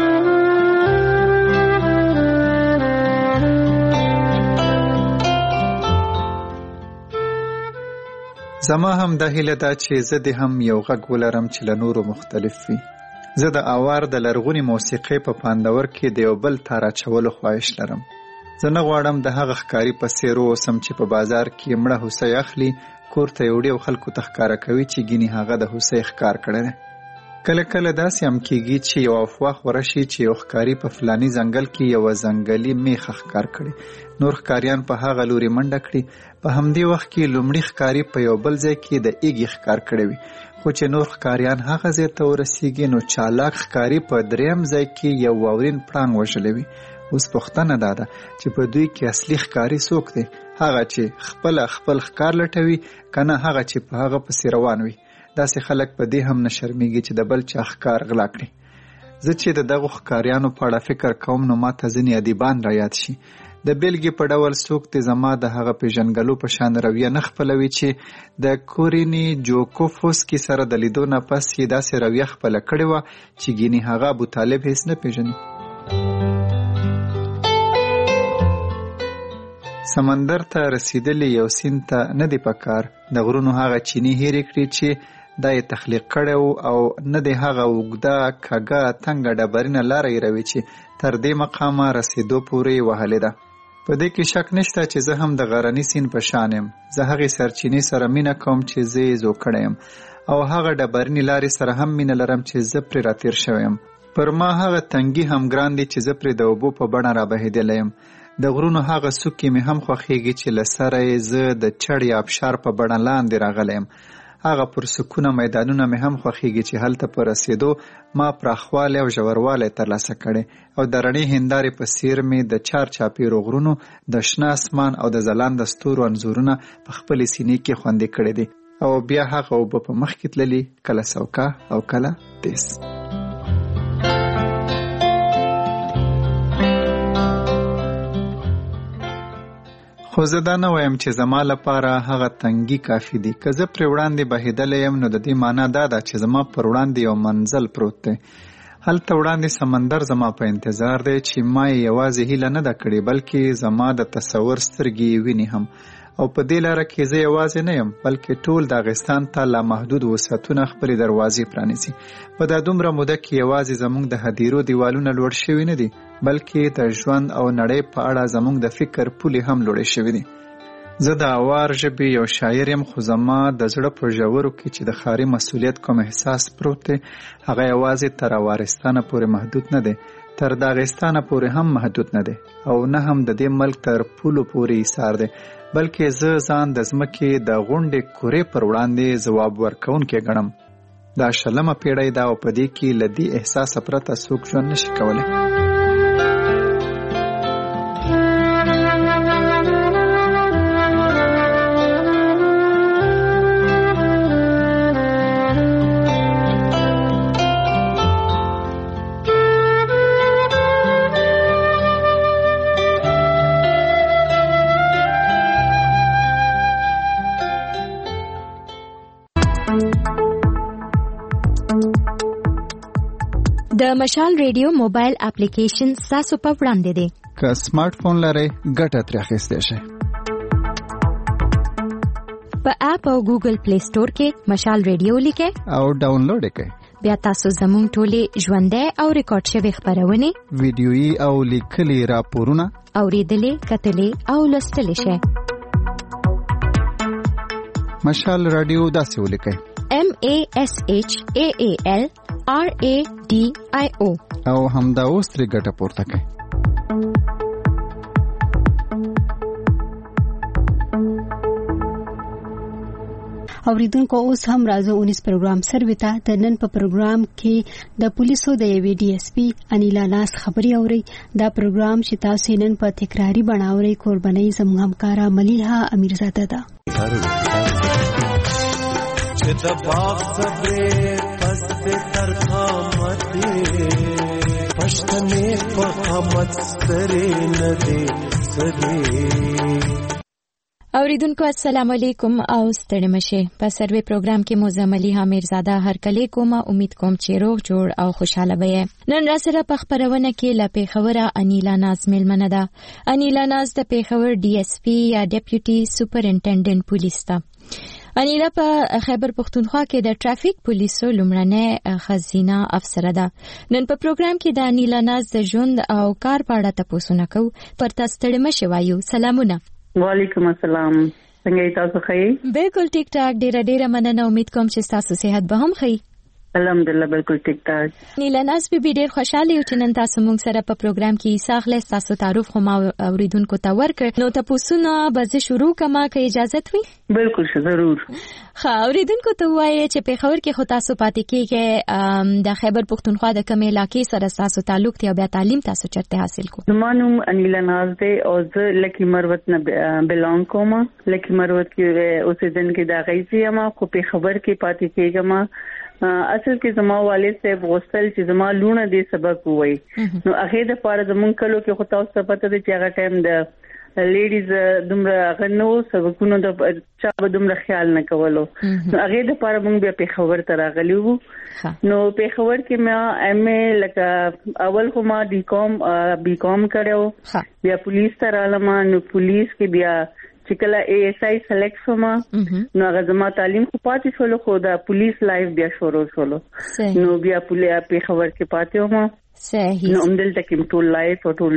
زما هم دا هیله ده چې زه دې هم یو غږ ولرم چې له نورو مختلف وي. زه د آوار د لرغونې موسیقۍ په پاندور کې د یو بل تار اچولو خواهش لرم. زه نه غواړم د هغه ښکاري په څېر واوسم چې په بازار کې مړه هوسۍ اخلي، کور ته یې وړي او خلکو ته ښکاره کوي چې ګینې هغه د هوسۍ ښکار کړی دی. کله کله داسې هم کېږي چې یو افواه خوره شي چې یو ښکاري په فلاني ځنګل کې یوه ځنګلي میخه ښکار کړي، نور ښکاریان په هغه لوري منډه کړي. په همدې وخت کې لومړي ښکاري په یو بل ځای کې د ایږې ښکار کړی وي، خو چې نور ښکاریان هغه ځای ته ورسیږي نو چالاک ښکاري په دریم ځای کې یو واورین پړانګ وژلی وي. اوس پوښتنه دا ده چې په دوی کې اصلي ښکاري څوک دی؟ هغه چې خپله خپل ښکار لټوي که نه هغه چې په هغه پسې روان وي؟ داسې خلک په دې هم نه شرمېږي چې د بل چا ښکار غلا کړي. زه چې د دغو ښکاریانو په اړه فکر کوم نو ما ته ځینې ادیبان رایاد شي. د بیلګې په ډول څوک د زما د هغه پیژنګلو په شان رویه نه خپلوي چې د کوریني جوکوفسکي سره د لیدو نه پس یې داسې رویه خپله کړې وه چې ګینې هغه ابوطالب هیڅ نه پیژني. سمندر ته رسیدلی یو سیند ته نه دی پکار د غرونو هغه چینی هېرې کړي چې دا یې تخلیق کړی او نه دی هغه اوږده کږه تنګه ډبرینه لاره یې روي چې تر دې مقامه رسېدو پورې یې وهلې ده. په دې کې شک نشته چې زه هم د غرني سیند په شان یم. زه هغې سرچینې سره مینه کوم چې زه یې زو کړی یم او هغه ډبرینې لارې سره هم مینه لرم چې زه پرې راتېر شوی یم. پر ما هغه تنګي هم ګران دی چې زه پرې د اوبو په بڼه رابهېدلی یم. د غرونو هغه څوکې مې هم خوښېږي چې له سره یې زه د چړ یا ابشار په بڼه لاندې راغلی یم. هغه پرسکونه میدانونه مې هم خوښېږي چې هلته په رسېدو ما پراخوالی او ژوروالی ترلاسه کړی او د رڼې هندارې په څېر مې د چار چاپېرو غرونو د شنه اسمان او د ځلانده ستورو انځورونه په خپلې سینې کې خوندي کړي دي. او بیا هغه اوبه په مخ کې تللي، کله سوکه او کله تیز. خو زه دا نه وایم چې زما لپاره هغه تنګي کافي دي. که زه پرې وړاندې بهېدلی یم نو د دې معنا دا ده چې زما پر وړاندې یو منزل پروت دی. هلته وړاندې سمندر زما په انتظار دی چې ما یې یوازې هیله نه ده کړې بلکې زما د تصور سترګې یې ویني هم. او په دې لاره کې زه یوازې نه یم بلکې ټول داغستان ته لامحدود وسعتونه خپلې دروازې پرانیسي. په دا دومره موده کې یوازې زموږ د هدیرو دیوالونه لوړ شوي نه دي بلکې د ژوند او نړۍ په اړه زموږ د فکر پولې هم لوړې شوي دي. زه د آوار ژبې یو شاعر یم خو زما د زړه په ژورو کې چې د ښاري مسؤلیت کوم احساس پروت دی هغه یوازې تر آوارستانه پورې محدود نه دی، تر داغستانه پورې هم محدود نه دی او نه هم د دې ملک تر پولو پورې ایثار دی، بلکې زه ځان د ځمکې د غونډې کورې پر وړاندې ځواب ورکوونکی ګڼم. دا شلمه پیړۍ ده او په دې کې له دې احساسه پرته څوک ژوند نشي کولی. د مشال ریډیو موبایل اپلیکیشن تاسو په وړاندې دی. که سمارټ فون لرئ ګټه ترې اخیستی شئ. په اپ او ګوګل پلی سٹور کې مشال ریډیو لیکئ او ډاونلوډ یې کړئ. بیا تاسو زموږ ټولې ژوندۍ او ریکارډ شوې خپرونې ویډیويي او لیکلي راپورونه اورېدلې، کتلې او لوستلی شئ. مشال رادیو داسې ولیکئ: M A S H A A L R A D I O او همدا اوس ترې ګټه پورته کوي. اوریدونکو اوس هم راځو اونیس پروګرام سرویتا د نن په پروګرام کې د پولیسو د یوې ډي اس پی انیلا ناز خبري اوري. دا پروګرام چې تاسو نن په تکراری بڼاوري قرباني زموږ همکارا ملیحه امیرزاده ده. چې د باغ صبر پس تر قامته پښتنې په قامت ستري نه دي سري. اوریدونکو السلام علیکم او ستړي مشه. په سروي پروګرام کې مزملی امیرزاده هر کله کومه امید کوم چې روغ جوړ او خوشاله وي. نن را سره په خبرونه کې لا پیښوره انیلا ناز ملمنه ده. انیلا ناز د پیښور ډي اس پی یا ډیپټي سپرنټنډنټ پولیس ته. انیلا په خیبر پختونخوا کې د ټرافیک پولیسو لومړنۍ خزینه افسر ده. نن په پروګرام کې د انیلا ناز د ژوند او کار په اړه تاسو نه کو. پر تاسو ستړي مشه وایو. سلامونه. وعلیکم السلام. څنګه تاسو ښه؟ بالکل ټیک ټاک. ډیره ډیره مننه. امید کوم چې تاسو صحت به هم ښه. الحمدلله بالکل ټیک ټاک. نیلا ناز به ډیر خوشاله یو چې نن تاسو موږ سره په پروګرام کې ساغله تاسو تعارف خو ما اوریدونکو ته ورکړ. نو تاسو نه به شروع کما که اجازه وي؟ بالکل ضرور. ها اوریدونکو ته وایي چې په خبر کې خو تاسو پاتې کېږئ د خیبر پختونخوا د کومې علاقې سره تاسو تعلق دی او بیا تعلیم تاسو چرته حاصل کو؟ زمانوم انیلا ناز دی او زه لکی مروت نه بلانګ کوم. لکی مروت کې اوسې دن کې دا غیزي ما خو په خبر کې پاتې کېږم. اصل کې زما والد صاحب غوښتل چې زما لونه دې سبق وای. نو هغه د پاره زمون کلو کې خو تاسو ته پته دی چې هغه ټایم د لیډیز دومره غنو سبقونو د چا به دومره خیال نه کولو. نو هغه د پاره موږ بیا په خبر تر غلیو. نو په خبر کې ما ایم ای لکه اول خو ما ډی کوم بی کوم کړو. بیا پولیس تر علما. نو پولیس کې بیا چې کله اے ایس آی سلیکټ شوم نو هغه زما تعلیم خو پاتې شول. خو دا پولیس لایف بیا شروع شول. نو بیا پولیس په خبر کې پاتې وم. صحیح. نو عمدل تکم ټول لایف او ټول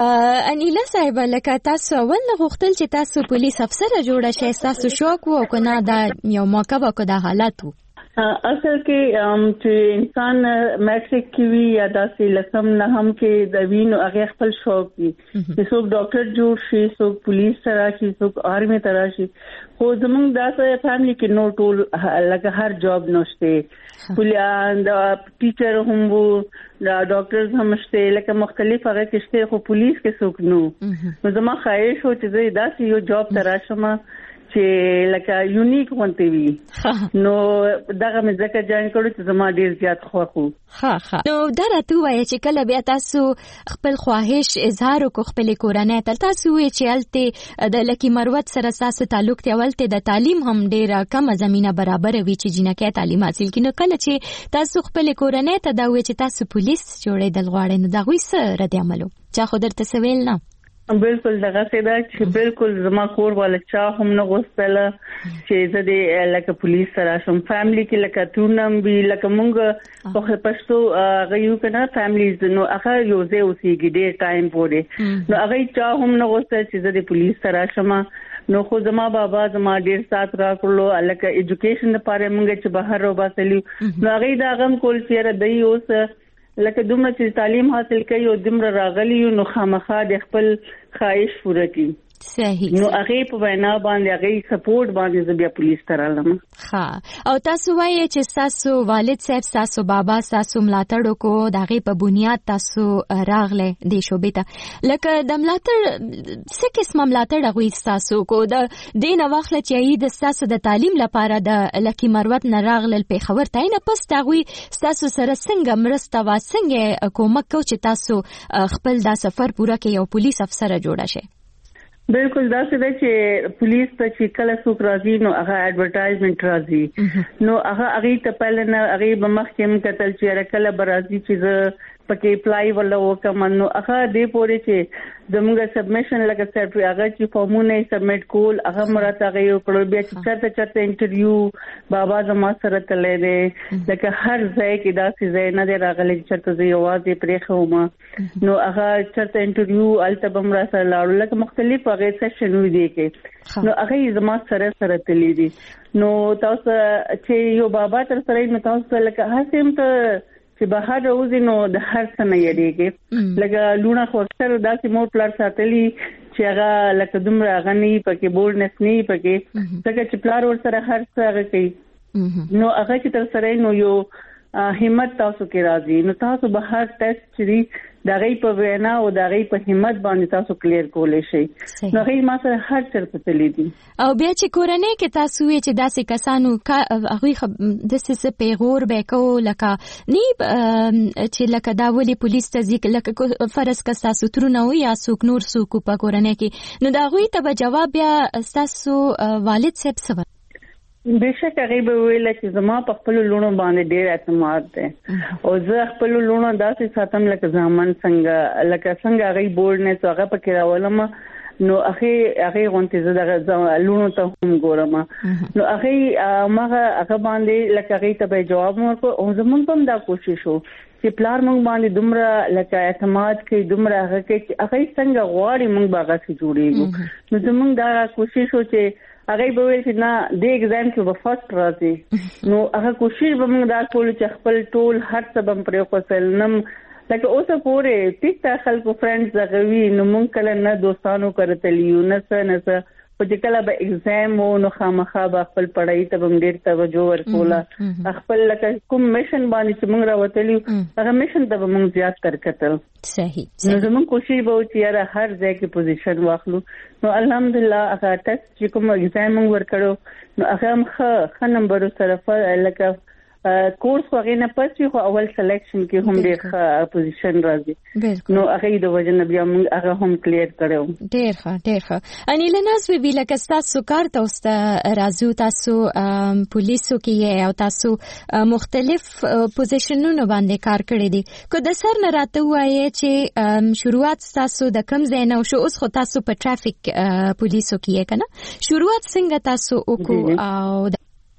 انیلا صاحب لکه تاسو اول غوښتل چې تاسو پولیس افسر جوړ شئ. تاسو شوق وو کنه دا یو موقع وکړه د حالات وو؟ اصل کې چې انسان میټریک کې وی یا داسې لسم نه هم کې د وینو هغه خپل شوق وي چې څوک ډاکټر جوړ شي، څوک پولیس سره شي، څوک آرمي سره شي. خو زموږ داسې فیملی کې نو ټول لکه هر جاب نشته. پولیان دا ټیچر هم وو، دا ډاکټرز هم شته، لکه مختلف هغه کې شته. خو پولیس کې څوک نو. نو زما خواهش و چې زه داسې یو جاب تراشم چې لکه یونیک وانته وي. نو دغه مې ځکه جوائن کړو چې زما ډیر زیات خوښ وو. ها ها. نو دا راته وایي چې کله بیا تاسو خپل خواهش اظهار وکړ خپل کورنۍ ته، تاسو وایي چې الته د لکی مروت سره تاسو تعلق دی ولته د تعلیم هم ډیره کم زمينه برابر وي چې جنکه تعلیم حاصل کړي. نو کله چې تاسو خپل کورنۍ ته دا وایي چې تاسو پولیس جوړې د غواړئ نو دا غوي سره رد عملو چا خو درته سویل نه؟ بالکل دغه څه دا چې بالکل زما کور والا چا هم نه غوښتل چې زه دې لکه پولیس سره شم. فیملی کې لکه تونم وی لکه مونږ په پښتو غيو کنه فیملیز نو هغه یو ځای اوسېږي ډېر ټایم پورې. نو هغه چا هم نه غوښتل چې زه دې پولیس سره شم. نو خو زما بابا زما ډېر سات راکړلو لکه ایجوکیشن لپاره مونږ چې بهر وباسلیو. نو هغه دا غم کول چې را دی اوس لکه دومره چې تعلیم حاصل کوي او دومره راغلی نو خامخا د خپل خواهش پوره کړي. صحیح. نو هغه په وینا باندې هغه سپورټ باندې زه بیا پولیس ته رالم. ها. او تاسو وایي چې تاسو والد صاحب تاسو بابا تاسو ملاتړ کو دغه په بنیاد تاسو راغله د شوبې ته. لکه د ملاتړ څه قسم ملاتړ غوي تاسو کو د دین واخله چې د تاسو د تعلیم لپاره د لکی مروت نه راغله په خبر تاینه پس تاوي تاسو سره څنګه مرسته وا څنګه کومک کو چې تاسو خپل دا سفر پوره کې یو پولیس افسر جوړ شئ؟ بالکل دا څه دی چې پولیس ته چې کله څوک راځي نو هغه ایڈورټایزمنت راځي. نو هغه هغه ته پهل نه هغه بمخکې کتل چې کله برازي چې پکې اپلای ولا وکم نو هغه دې پورې چې زموږ سبمیشن لکه سرټری هغه چې فارمونه سبمیټ کول هغه مرته هغه یو کړو. بیا چې چرته چرته انټرویو بابا زما سره تللی دی لکه هر ځای کې داسې ځای نه دی راغلی چې چرته زه یوازې پرېښه وم. نو هغه چرته انټرویو هلته به م را سره لاړو لکه مختلف هغې سیشن وي دی کې. نو هغه زما سره سره تللی دي. نو تاسو چې یو بابا تر سره نو تاسو لکه هسې هم ته چې بهر راوځي نو د هر څه نه یریږي لکه لونه خو اکثر داسې مور پلار ساتلی چې هغه لکه دومره غني پکې بولنس نه پکې ځکه چې پلار ور سره هر څه هغه کوي نو هغه چې تر سره نو یو همت تاسو کې راځي نو تاسو به هر ټیسټ چې دا غي په وینا او دا غي په همت باندې تاسو کلیر کولای شئ نو غي ما سره هر چرته تللی دي او بیا چې کورنۍ کې تاسو یې چې داسې کسانو هغه د څه پیغور به کو لکه نی چې لکه دا ولي پولیس ته ځي لکه فرض کا تاسو ترونه یا څوک نور څوک په کورنۍ کې نو دا غوي ته جواب بیا تاسو والد صاحب سره بهشکه هغه به ویل چې زما په خپل لونو باندې ډېر اعتماد ده او زه خپل لونو داسې ساتم لکه ځامن څنګه لکه څنګه هغه بورډ نه څنګه پکې راولم نو هغه هغه غونټه زه دغه لونو ته هم ګورم نو هغه ماغه هغه باندې لکه هغه ته جواب ورکو او زمونږ هم دا کوشش وو چې پلار مونږ باندې دومره لکه اعتماد کوي دومره هغه کې هغه څنګه غواړي مونږ باغه سي جوړیږو نو زمونږ دا کوشش وو چې هغه به ویل چې نه د ایگزام کې به فرست راځي نو هغه کوشش به موږ دا کول چې خپل ټول هر څه بم پرې وکړل نم لکه اوسه پورې ټیک خلکو فرندز غوي نو موږ کله نه دوستانو کرتلیو نه څه نه څه په چې کله به ایگزام وو نو خامخا به خپل پڑھائی ته هم ډیر توجه ورکوله خپل لکه کوم میشن باندې چې موږ راوتلیو هغه میشن ته به موږ زیات ترکتل صحیح نو زموږ کوشش به چې یاره هر ځای کې پوزیشن واخلو نو الحمدلله هغه ټیسټ چې کوم ایگزام موږ ورکړو نو هغه هم ښه ښه نمبر سره لکه کورس هغه نه پاتې خو اول سلیکشن کې هم ډېر ښه پوزیشن راځي نو هغه د وجنه بیا موږ هغه هم کلیر کړو ډېر ښه ډېر ښه انیل ناز وی لکه تاسو کار تاسو راځو تاسو پولیسو کې او تاسو مختلف پوزیشنونو باندې کار کړی دي کو د سر نه راته وایي چې شروعات تاسو د کم ځای نه شو اوس خو تاسو په ټرافیک پولیسو کې کنه شروعات څنګه تاسو وکړو او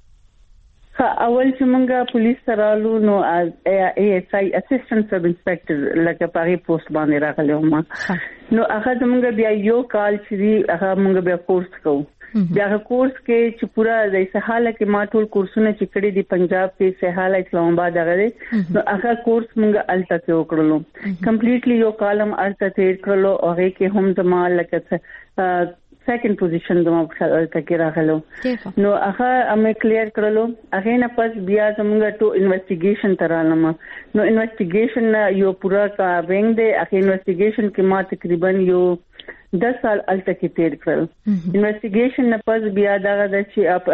اول چې مونږه پولیس سره لو نو ای ایس آی اسسټنټ سب انسپیکټر لکه پاره پوسټ باندې راغلی وم نو هغه زمونږ بیا یو کال چې هغه مونږ بیا کورس کوو بیا هغه کورس کې چې پورا د سهاله کې ما ټول کورسونه چې کړی دي پنجاب کې سهاله اسلام آباد هغه نو هغه کورس مونږ الته کې وکړلو کمپلیټلی یو کالم الته تیر کړلو او هغه کې هم زما لکه سیکنډ پوزیشن زما په تکي راغلو نو هغه امه کلیر کړلو هغه نه پس بیا زموږ ټو انویسټیګیشن ترالم نو انویسټیګیشن یو پورا کا وینګ دی هغه انویسټیګیشن کې ما تقریبا یو دس سال الته کې تیر کړل انویسټیګیشن نه پس بیا دا د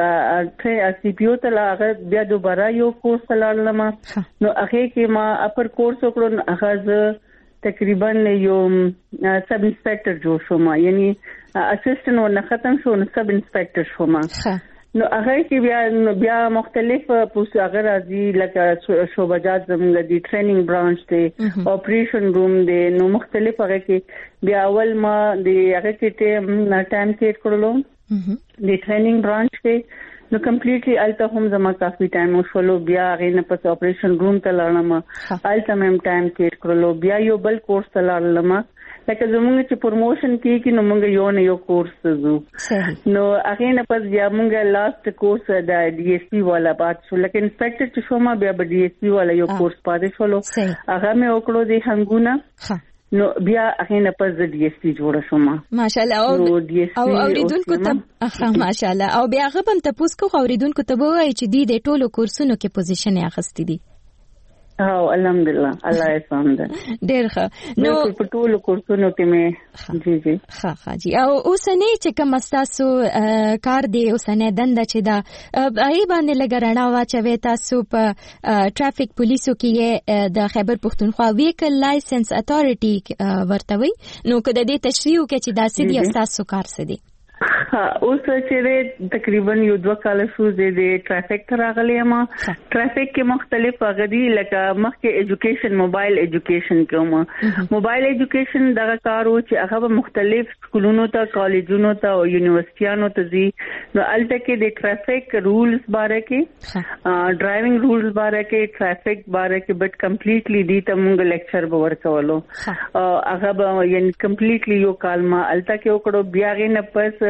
چې سی پی او ته لاغه بیا دوباره یو کورس تلالم نو هغه کې ما اپر کورس وکړو هغه تقریبا یو سب انسپیکټر جوړ شوم یعنی اسسټنټ ورنه ختم شو نو سب انسپیکټر شوم نو هغه کې بیا بیا مختلف پوسټ هغه راځي لکه شوبجات زموږ دی ټریننګ برانچ دی اپریشن روم دی نو مختلف هغه کې بیا اول ما دی هغه کې ټایم کې کړلو دی ټریننګ برانچ کې نو کمپلیټلی الته هم زما کافي ټایم وشولو بیا غي نه پس اپریشن روم ته لاړم الته مم ټایم کې کړلو بیا یو بل کورس ته لاړم لکه زموږ چې پروموشن کیږي نو موږ یو نه یو کورس زو نو هغه نه پس بیا موږ لاست کورس د ډي ایس پی والا بات شو لکه انسپیکټر چې شوما بیا د ډي ایس پی والا یو کورس پاتې شولو هغه مې وکړو د هنګونه نو بیا هغه نه پس د ډي ایس پی جوړ شوم ماشاءالله او او اوریدونکو ته اخا ماشاءالله او بیا هغه هم تاسو کو اوریدونکو ته وایي چې د دې ټولو کورسونو کې پوزیشن یې اخستې دي او الحمدلله الله یې سمده ډېر ښه نو په ټولو کورسونو کې مې جی جی ښه ښه جی او اوسنۍ چې کوم تاسو کار دی اوسنۍ دنده چې دا ای باندې لګرنا واچوي تاسو په ټرافیک پولیسو کې د خیبر پختونخوا ویکل لایسنس اتھارټي ورتوي نو کله دې تشریح وکړي چې دا سړي تاسو کار څه دی ها اوس چې تقریبا یو دوه کال شو د ټرافیک تر راغلی ما ټرافیک کې مختلف غدي لکه مخکې এডوকেشن موبایل এডوকেشن کوم موبایل এডوকেشن دغه کارو چې هغه مختلف سکولونو ته کالجونو ته او یونیورسيټانو ته دي نو الته کې د ټرافیک رولز باره کې ډرایوینګ رولز باره کې ټرافیک باره کې بٹ کمپلیټلی دي ته موږ لیکچر به ورکولو هغه یعنی کمپلیټلی یو کال ما الته کې وکړو بیا غي نه پس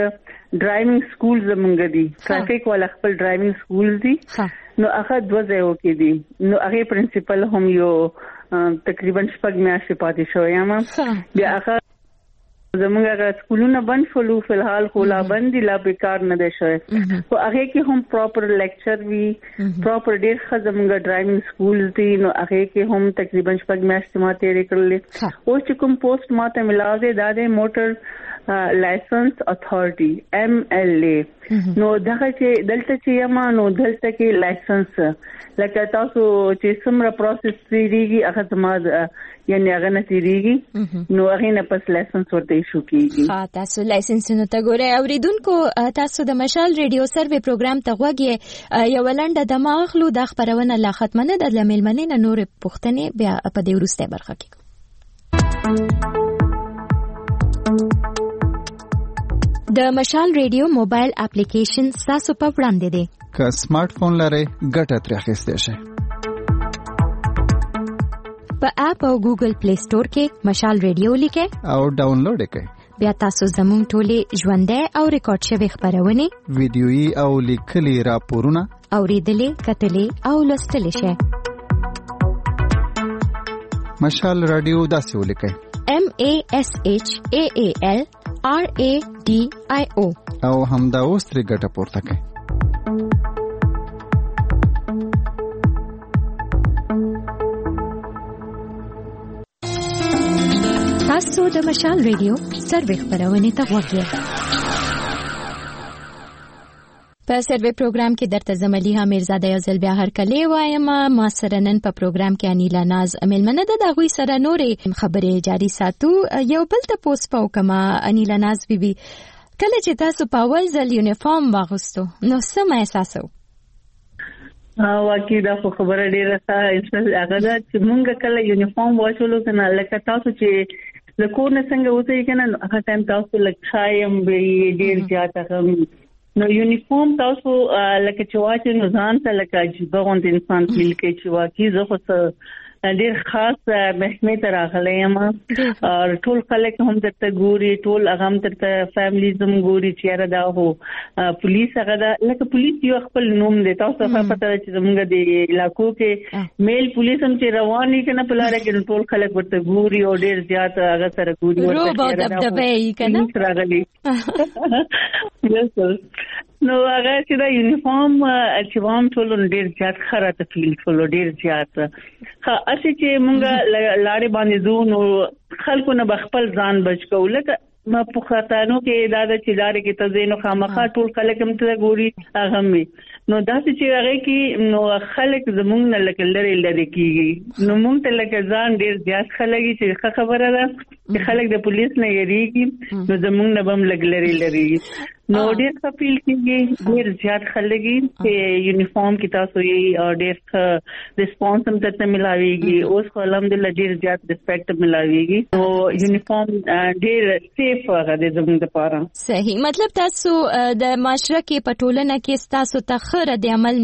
ډرایوینګ سکول زمونږ دي ټرافیک والا خپل ډرایوینګ سکول دي نو هغه دوه ځایو کې دي نو هغه پرنسپل هم یو تقریبا شپږ میاشتې پاتې شوی یم بیا هغه زمونږ سکولونه بند شولو فلحال خو لا بند دي لا بیکار نه دي شوی خو هغه کې هم پراپر لیکچر وی پراپر ډیر ښه زمونږ ډرایوینګ سکول دي نو هغه کې هم تقریبا شپږ میاشتې ما تیرې کړلې او چې کوم پوسټ ماته ملاو دي دا د موټر لایسنس اتھارټي ایم ایل ای نو دغه چې دلته چې یما نو دلته کې لایسنس لکه تاسو چې څومره پروسس تیریږي هغه زما یعنی هغه نه تیریږي نو هغه نه پس لایسنس ورته ایشو کیږي ها تاسو لایسنس نو ته ګوره اوریدونکو تاسو د مشال ریډیو سروې پروګرام ته غوږی یو لنډه د ماخلو د خبرونه لا ختمنه د لملمنې نور پښتنې بیا په دې ورسته برخه کې د مشال ریډیو موبایل اپلیکیشن تاسو په وړاندې دی که سمارټ فون لرئ ګټه ترې اخیستی شئ په اپ او ګوګل پلی سٹور کې مشال ریډیو لیکئ او ډاونلوډ کړئ بیا تاسو زموږ ټولې ژوندۍ او ریکارډ شوی خبرونه ویډیويي او لیکلي راپورونه اوریدلې کتلې او لوستلې شئ مشال رادیو داسې ولیکئ M A S H A A L R A D I O او همدا اوس ترې ګټه پورته کړئ تاسو د مشال ریډیو سروې خبرونه ته غوږی په سروې پروګرام کې درته زملي ها میرزاده یو ځل بیا هر کله وایم ما سره نن په پروګرام کې انیلا ناز ملمنه د دغوی سره نورې خبرې جاری ساتو یو بل ته پوس پاو کما انیلا ناز بیبي کله چې تاسو په اول ځل یونیفارم واغوستو نو څه مې احساسو واقعي دا خبره ډیره ښه هغه دا چې مونږ کله یونیفارم واچولو کنه لکه تاسو چې لکه نه څنګه وځي کنه هغه ټایم تاسو لکه شایم به ډیر زیات هم نو یونیفارم تاسو لکه چې واچو نو ځان ته لکه عجیب غوند انسان فیل کوي چې واقعي زه خو ډیر خاص محکمه ته راغلی یم او ټول خلک هم درته ګوري ټول هغه هم درته فیملی زم ګوري چې را دا هو پولیس هغه دا لکه پولیس یو خپل نوم دی تاسو څه پته چې زموږ د علاقو کې میل پولیس هم چې روان دي کنه په لار کې ټول خلک ورته ګوري او ډیر زیات هغه سره ګوري ورته دبدبه کنه راغلی نو هغه چې دا یونیفارم چې وام ټول ډیر زیات خراته فیل ټول ډیر زیات ها اسی چې مونږه لارې باندې زو نو خلکو نه بخپل ځان بچ کول لکه ما په خاطرونو کې دا د چلارې کې تزینو خامخا ټول خلک هم ته ګوري هغه می نو دا چې هغه کې نو خلک زمونږ نه لکه لري لري کیږي نو مونږ ته لکه ځان ډیر زیات خلګي چې خبره ده چې خلک د پولیس نه یریږي نو زمونږ نه بم لګ لري لري نو ډیر خپل کیږي ډیر زیات خلګي چې یونیفارم کې تاسو یې ډیر ریسپانس هم ته ملاويږي اوس الحمدلله ډیر زیات ریسپیکټ ملاويږي او یونیفارم ډیر سیف هغه د زموږ لپاره صحیح مطلب تاسو د معاشره کې پټولنه کې تاسو ته خره د عمل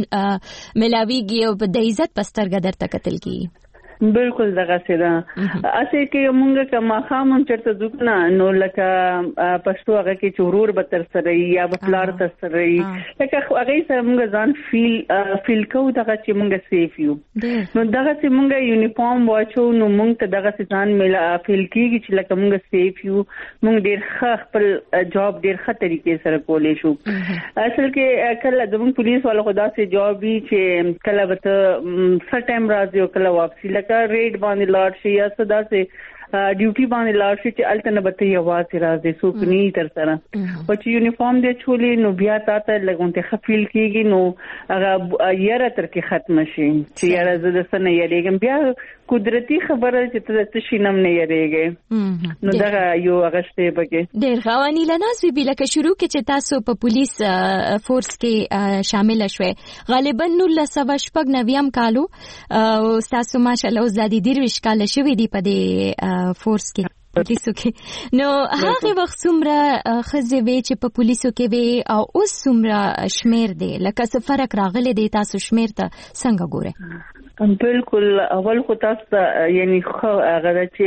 ملاويږي او د عزت پسترګه درته کتل کی بالکل دغه سره اسه کې مونږه کما خامم چرته ځکنا نو لکه پښتو هغه کې چورور به تر سره یا بفلار تر سره لکه هغه سره مونږ ځان فیل فیل کو دغه چې مونږ سیف یو نو دغه چې مونږ یونیفارم واچو نو مونږ ته دغه ځان مل فیل کیږي چې لکه مونږ سیف یو مونږ ډیر ښه خپل جاب ډیر ښه طریقې سره کولې شو اصل کې کله د پولیس والو خدا سي جاب چې کله به څه ټایم راځي او کله واپسی کا ریډ باندې لاړ شي یا صدا سي ډیوټي باندې لاړ شي چې الته نه بته یو واس راځي څوک نه تر سره او چې یونیفارم دې چولې نو بیا تاسو لګونته خپل کیږي نو هغه یاره تر کې ختم شي چې یاره زه د سن یریږم بیا قدرتي خبره چې ته شینم نه یریږي نو دا یو هغه بګه ډېر غوانی لناز وی لکه شروع کې چې تاسو په پولیس فورس کې شامل شوه غالبا نو لسوا شپږ نویم کالو او تاسو ماشاءالله زادي ډیر وشکاله شوې دی په دې فورس کې پولیسو کې نو هغه وخت څومره خزه وی چې په پولیسو کې وی او اوس څومره شمیر دی لکه څه فرق راغلی دی تاسو شمیر ته څنګه ګوره بالکل اول خو تاسو یعنی خو هغه چې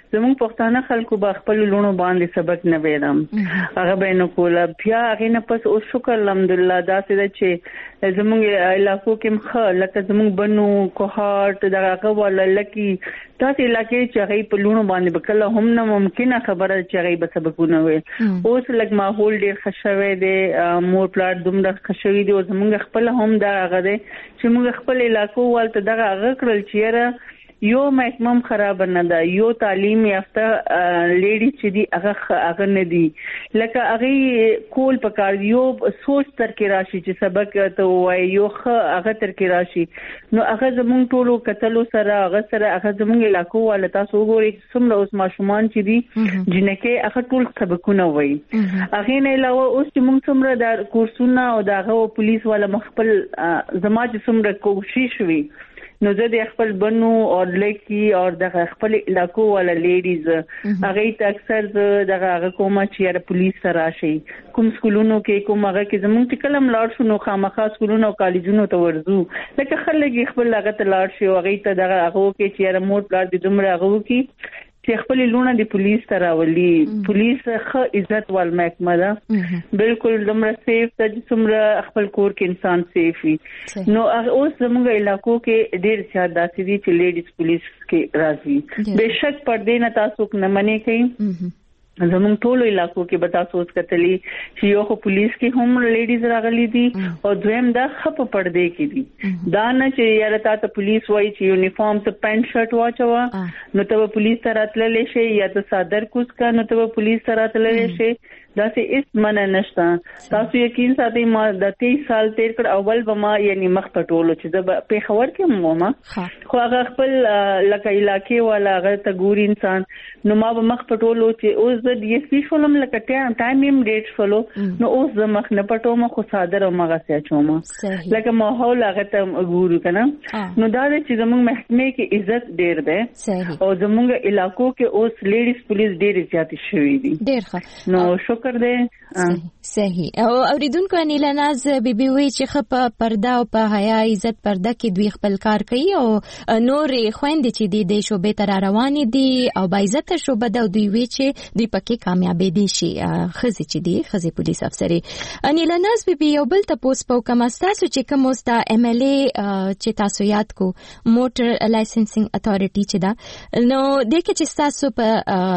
زموږ پښتانه خلکو به خپل لونو باندې سبق نه ویلم هغه به نو کوله بیا هغه نه پس او شکر الحمدلله دا څه چې زموږ علاقو کې مخه لکه زموږ بنو کوهات دغه ولا لکی تاسو علاقې چې هغه په لونو باندې بکله هم نه ممکنه خبره چې هغه به سبقونه وي اوس لکه ماحول ډیر خشوي دي مور پلاټ دومره خشوي دي او زموږ خپل هم دا هغه دي چې موږ خپل علاقو ولته دغه هغه کړل چې یو محکمم خراب نه ده یو تعلیم یافته لیډي چې دی هغه هغه نه دی لکه هغه کول پکار یو سوچ تر کې راشي چې سبق ته وای یو هغه تر کې راشي نو هغه زمونږ ټولو کتلو سره هغه سره هغه زمونږ علاقو ول تاسو وګورئ څومره اوس ماشومان چې دي جنکه هغه ټول سبقونه وای هغه نه علاوه اوس چې موږ څومره د کورسونه او دغه پولیس والا مخبل زما چې څومره کوشش وی نو زه د خپل بنو او لکی او د خپل علاقو ولا لیډیز هغه ته اکثر دغه کومه چې پولیس سره راشي کوم سکولونو کې کوم هغه کې زمونږ چې کلم لاړ شو نو خامخا سکولونو او کالجونو ته ورزو لکه خلک خپل هغه ته لاړ شي هغه ته دغه هغه کې چې ریموټ لاړ د دومره هغه کې چې خپل لونه د پولیس تراولي پولیس ښه عزت ول محکمه ده بالکل دومره سیف ته چې څومره خپل کور کې انسان سیف وي نو اوس زموږ علاقو کې ډېر زیات داسې دي چې لیډیز پولیس کې راځي بهشک پردې نه تاسو نه منې کوي زموږ ټولو علاقو کې به تاسو اوس کتلی چې یو خو پولیس کې هم لیډیز راغلي دي او دویم دا خپ پردې کې دي دا نه چې یاره تاسو پولیس وایي چې یونیفارم ته پینټ شرټ واچو نو ته پولیس سره تللی شي یا ته صادر کوس کا نو ته پولیس سره تللی شي دا سه اس منه نشته تاسو یقین ساتي ما د تیس سال تیر کړ اول بما یعنی مخ پټولو چې د په خبر کې مو ما خو هغه خپل لکه علاقې والا هغه ته ګوري انسان نو ما به مخ پټولو چې اوس د ډي اس پی شولم لکه ټایم ایم ډیټ شولو نو اوس د مخ نه پټوم خو صادر او مغه سیا چوم لکه ماحول هغه ته ګورو کنه نو دا چې زموږ محکمه کې عزت ډیر ده او زموږ علاقو کې اوس لیډیز پولیس ډیر زیات شوی دي ډیر ښه نو شکر صحیح صحیح او اوریدونکو انیلا ناز بیبي وی چې خپ پرده او په حیا عزت پرده کې دوی خپل کار کوي او نور خويندې چې دی د شوبې تر روان دي او با عزت شوبه د دوی وی چې دوی پکې کامیابې دي شي خزي چې دی خزي پولیس افسري انیلا ناز بیبي یو بل تاسو په کوم تاسو چې کوم ستا ایم ال ای چې تاسو یاد کو موټر لایسنسینګ اتھارټي چې دا نو د کې چې تاسو په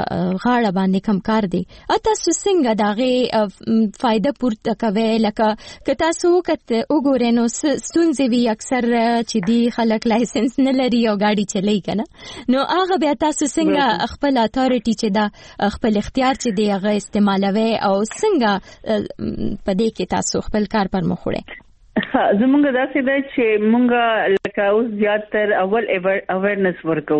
غاړه باندې کم کار دي تاسو څنګه داغه فائدہ پورته کوي لکه که تاسو کته وګورئ نو ستونزې وی اکثر چې دی خلک لایسنس نه لري او گاډي چلای کنه نو هغه بیا تاسو څنګه خپل اتھارټي چې دا خپل اختیار چې دی هغه استعمالوي او څنګه پدې کې تاسو خپل کار پر مخ وړئ زمونږ دا څه ده چې مونږ لکه اوس زیاتره اول اویرنس ورکو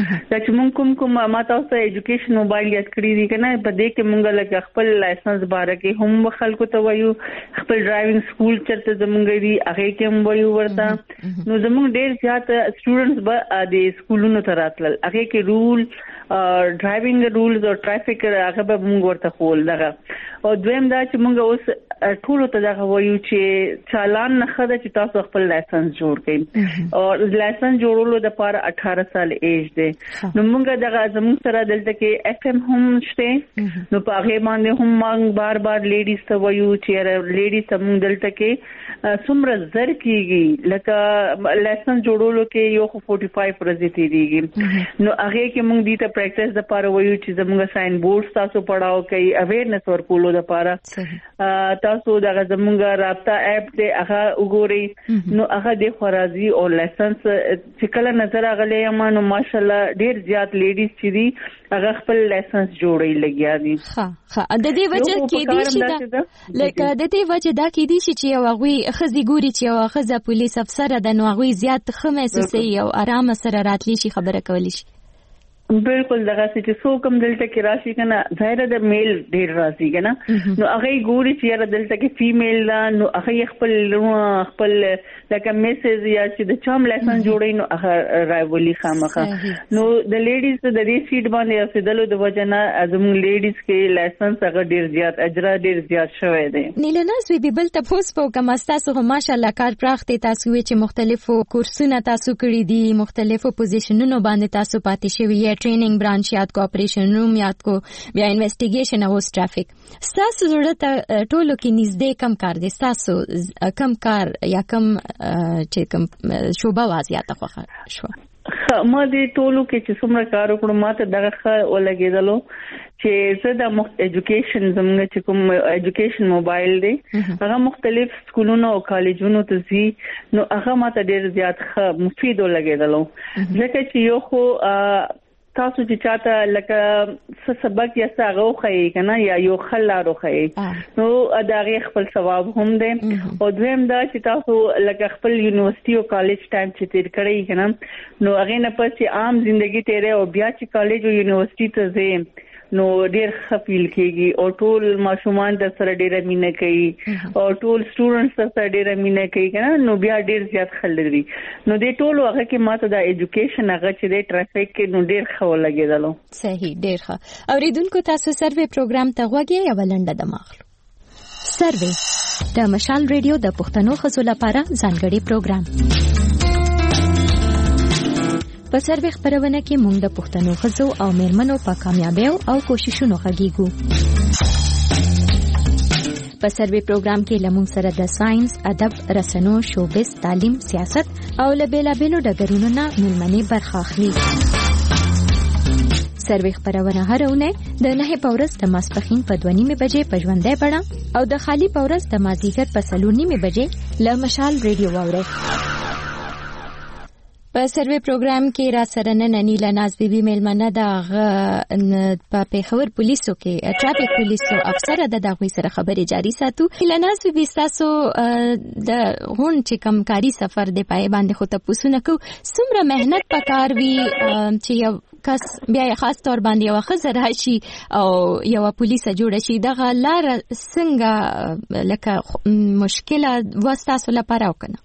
چې مونږ کوم کوم ماته اوس ایجوکیشن موبایل یاد کړی دي کنه په دې کې مونږ لکه خپل لایسنس باره کې هم خلکو ته وایو خپل ډرایوینګ سکول چرته زمونږ دی هغه کې هم وایو ورته نو زمونږ ډېر زیات سټوډنټس به د سکولونو ته راتلل هغه کې رول ډرایوینګ رولز او ټرافیک هغه به مونږ ورته خول دغه او دویم دا چې مونږ اوس ټول ته دا وایو چې چالان نه خده چې تاسو خپل لایسنس جوړ کړئ او لایسنس جوړولو د پاره اٹھارہ سال ایج دی نو مونږ دغه زموږ سره دلته کې اف ام هم شته نو په هغه باندې هم مونږ بار بار لیډیز ته وایو چې لیډیز ته مونږ دلته کې څومره زر کیږي لکه لایسنس جوړولو کې یو فورټي فایو ورځې تیریږي نو هغه کې مونږ دې ته پریکټس د پاره وایو چې زموږ ساين بورډ تاسو پڑھاو کوي اویرنس ورکولو د پاره تاسو دغه زموږ رابطه اپ دې هغه وګورئ نو هغه د خورازي او لایسنس چې کله نظر غلې ما نو ماشالله ډیر زیات لیډیز چې دي هغه خپل لایسنس جوړي لګیا دي ها ها د دې وجه کې دي چې لکه د دې وجه دا کې دي چې یو هغه خزي ګوري چې یو خزه پولیس افسر ده نو هغه زیات خمسه او آرام سره راتلی شي خبره کولی شي بالکل دغه چې څو کم دلته کې راشي کنه ظاهر د میل ډیر راځي کنه نو هغه ګوري چې یاره دلته کې فیمیل دا نو هغه خپل خپل لکه میسج یا چې د چام لایسنس جوړي نو هغه راولي خامخه نو د لیډیز د دې سیټ باندې رسیدلو د وجنه زموږ لیډیز کې لایسنس هغه ډیر زیات اجرا ډیر زیات شوی دی نیلناز وی بل ته پوس په کوم تاسو هم ماشالله کار پراخته تاسو چې مختلفو کورسونه تاسو کړی دي مختلفو پوزیشنونو باندې تاسو پاتې شوی ټریننګ برانچ یاد کو، اپریشن روم یاد کو، بیا انویسټیګیشن او ټرافیک. تاسو زړه ته ټولو کې نږدې کم کار دي؟ تاسو کم کار یا کم چې کم شوبه وازیاته خوښه شو؟ ما دې ټولو کې چې څومره کار وکړم ماته دغه ښه ولګېدلو چې زه د ایجوکیشن زموږ چې کوم ایجوکیشن موبایل دی هغه مختلف سکولونو او کالجونو ته ځي، نو هغه ماته ډېر زیات ښه مفید ولګېدلو ځکه چې یو خو تاسو چې چاته لکه څه سبق یا څه هغه وښایي کنه یا یو ښه لار وښایي نو د هغې خپل ثواب هم دی، او دویم دا چې تاسو لکه خپل یونیورسټي او کالج ټایم چې تیر کړی کنه نو هغې نه پس چې عام زندگی تیرې او بیا چې کالج او یونیورسټي ته ځې نو ډېر ښه فیل کېږي او ټول ماشومان در سره ډېره مینه کوي او ټول سټوډنټس در سره ډېره مینه کوي کنه نو بیا ډېر زیات ښه لري. نو دې ټولو هغه کې ماته د ایجوکیشن هغه چې د ټرافیک کې نو ډېر ښه ولګېدلو. صحیح، ډېر ښه. اوریدونکو تاسو سروې پروګرام ته غوږ یې یو لنډه د ماخلو. سروې د مشال ریډیو د پښتنو ښځو لپاره ځانګړي پروګرام. په سروې خبرونه کې موږ د پښتنو ښځو او میرمنو په کامیابیو او کوششونو غږیږو. په سروې پروګرام کې لمونږ سره د ساينس، ادب، رسنو، شوبز، تعلیم، سیاست او له بیلابیلو ډګرونو نه مېلمنې برخه اخلي. سروې خبرونه هر اونۍ د نهه په ورځ د ماسپښین په دوه نیمې بجې په ژوندۍ بڼه او د خالی په ورځ د مازدیګر په څلور نیمې بجې له مشال ریډیو واورئ. په سروې پروګرام کې را سره نن انیلا ناز بیبي میلمنه د په پیښور پولیسو کې ټرافیک پولیسو افسر د دغوی سره خبرې جاری ساتو. انیلا ناز بیبي تاسو د غون چې کم کاری سفر د پای باندې خو ته پوښتنه کو څومره مهنت پکار وی چې یو کس بیا خاص تور باندې یو خزر راشي او یو پولیس جوړ شي دغه لار څنګه لکه مشکله وستاسو لپاره وکنه؟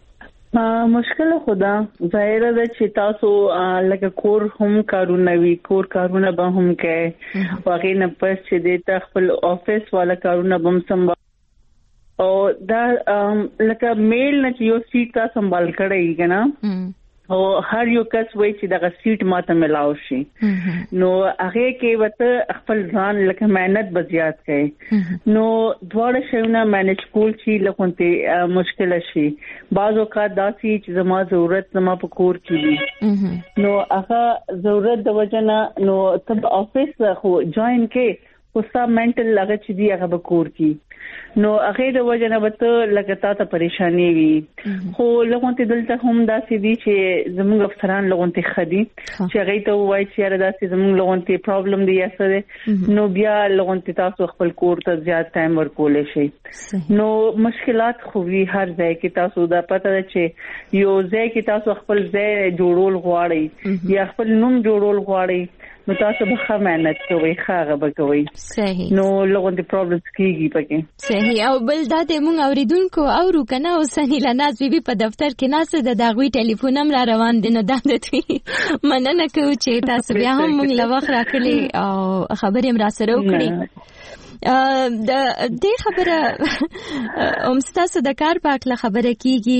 مشکل خدا ظاهر ده چې تاسو لکه کور هم کارونه وی کور کارونه به هم کوي واغې نه پس چې د خپل افیس والا کارونه به هم سمبال او دا لکه میل نه چې یو سیټ تا سمبال کړی کنه او هر یو کس وای چې دغه سیټ ماته ملاو شي نو هغه کې وته خپل ځان لکه مهنت بزیات کړي نو دواړه شیونه مینج کول چې لکه مشکل شي. بعض اوقات داسي چې زما ضرورت زما په کور کې دي نو هغه ضرورت د وجنه نو تب افیس خو جوائن کې خو ستا منټل لغه چې دی هغه به کور کې نو هغه د وجه نه وته لکه تا ته پریشانی وي خو لغون ته دلته هم داسې دي چې زموږ افسران لغون ته خدي چې هغه ته وایي چې را داسې زموږ لغون ته پرابلم دی یاسره نو بیا لغون ته تاسو خپل کور ته زیات ټایم ورکول شي. نو مشکلات خو وی هر ځای کې تاسو دا پته ده چې یو ځای کې تاسو خپل ځای جوړول غواړئ یا خپل نوم جوړول غواړئ نو تاسو به ښه مهنت کوئ ښه به کوئ. صحیح. نو لغون ته پرابلمز کیږي پکې. صحیح. او بل دا د مونږ اوریدونکو اورو کنه او سنیلا ناز بیبي په دفتر کې ناسه د داغوي ټلیفون هم را روان دي نو دا د دوی مننه کوي چې تاسو بیا هم مونږ لوخ راکړي او خبرې هم را سره وکړي. د دې خبره اوم تاسو د کار په اړه خبره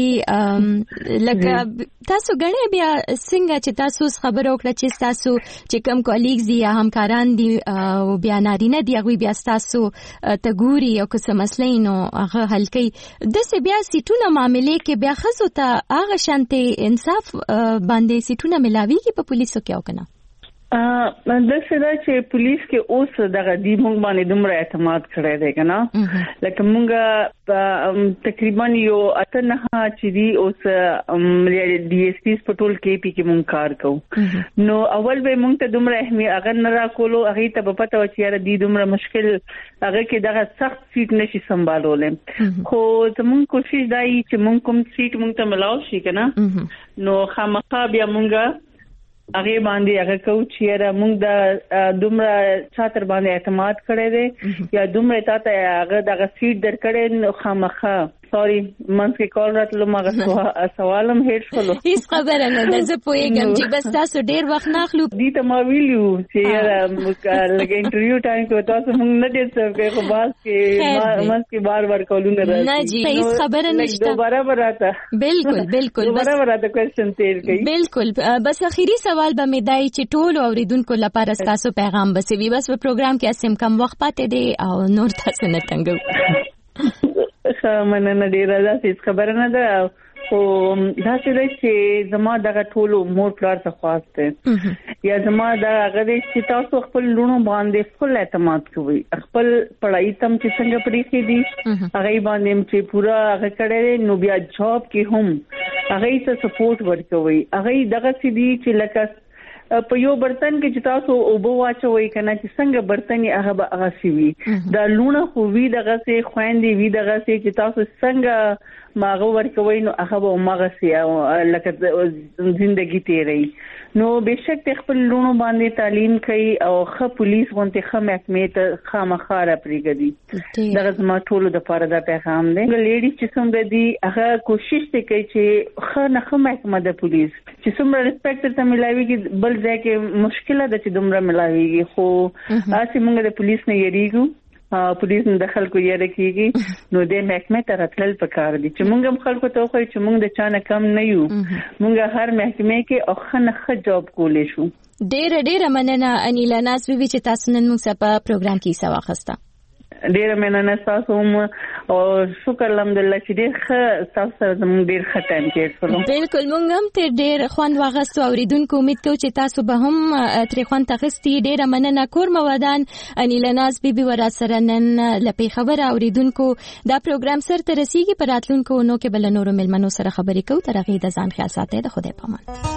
کیږي لکه تاسو غنې بیا څنګه چې تاسو خبرو وکړه چې تاسو چې کوم کولیګز دي یا همکاران دي او بیا نارینه دي هغه بیا تاسو ته ګوري او که څه مسلې نو هغه حل کوي د څه بیا سیټونه معاملې کې بیا خزو ته هغه شانته انصاف باندې سیټونه ملاويږي په پولیسو کې او کنه؟ ا د څه چې پولیس کې اوس دغه دی مونږ باندې دومره اعتماد کړی دی کنه لکه مونږ تقریبا یو اته نه چې دی اوس ډي اس پی په ټول کې پی کې مونږ کار کوو نو اول به مونږ ته دومره اهمیت اگر نه راکولو هغه ته په پته و چې یاره دی دومره مشکل هغه کې دغه سخت سیټ نشي سمبالولې خو زمونږ کوشش دی چې مونږ کوم سیټ مونږ ته ملاو شي کنه نو خامخا بیا مونږ هغه باندې هغه کو چې را موږ د دومره چاتر باندې اعتماد کړی دی یا دومره تاسو هغه دغه سیټ درکړې نو خامخا سوري مانس کې کال راتلو ما سوالم هیڅ شولو هیڅ خبره نه ده. زه پوهیږم چې بس تاسو ډیر وخت نه اخلو. دي ته ما ویلو چې لکه انټرویو ټایم کې تاسو موږ نه دې څه کې خو باز کې مانس کې بار بار کولونه راځي. نه جی هیڅ خبره نشته. دوباره براته بالکل بالکل دوباره براته کوېسچن تیر کوي. بالکل بس اخیری سوال به مې دای چې ټول اوریدونکو لپاره تاسو پیغام بسوي. بس په پروګرام کې اسیم کم وخت پاتې دی او نور تاسو نه تنګو. مننه ډیره ده هیڅ خبره نه ده. خو دا چې زما دغه ټولو مور پلار ته خواسته یا زما دا هغه چې تاسو خپل لونو باندې خپل اعتماد کوئ. خپل پړای تم چې څنګه پریخي دي هغه باندې چې پورا هغه کړه نو بیا جاب کې هم هغه ته سپورټ ورکوي. هغه دغه سې دي چې لکه په یو برتن کې چې تاسو اوبو واچوي کنه چې څنګه برتن یې هغه به هغه سی وي. دا لونه خو وی دغه سي خويندې وی دغه سي چې تاسو څنګه ماغه ورکوي نو هغه به ماغه سي لکه ژوندۍ تیري. نو بهشک خپل لونو باندې تعلیم کوي او خه پولیس غونته خه محکمې ته خامخاره پریګدي. دغه زما ټولو د پاره دا پیغام دی. لیډي چې څومره دي هغه کوشش کوي چې خه نه خه محکمه د پولیس چې څومره ریسپیکټ ته ملایوي بل ځای کې مشکله ده چې دومره ملایوي. خو تاسو موږ د پولیس نه یریږو. پولیس نه د خلکو یې راکېږي نو د محکمې ته راتلل پکار دي چې موږ هم خلکو ته وخی چې موږ د چانه کم نه یو. موږ هر محکمې کې او خنخ جواب کولې شو. ډېر ډېر مننه انیلا ناز بیبي چې تاسو نن موږ سره په پروګرام کې حصہ واخیسته. ډیر مننه تاسو هم او شکر الحمدلله چې ډیر ښه تاسو سره زموږ ډیر ښه ټایم تیر کړو. بالکل موږ هم تر ډیر خوند واغستو. اوریدونکو امید کوم چې تاسو به هم تر خوند تخستی. ډیر مننه کور مودان انیلا ناز بیبي ورا سره نن لپی خبره اوریدونکو دا پروګرام سره تر رسیدي. پر راتلونکو نو کې بل نورو ملمنو سره خبرې کوو. تر هغه د ځان خیال ساتئ. د خدای پامان.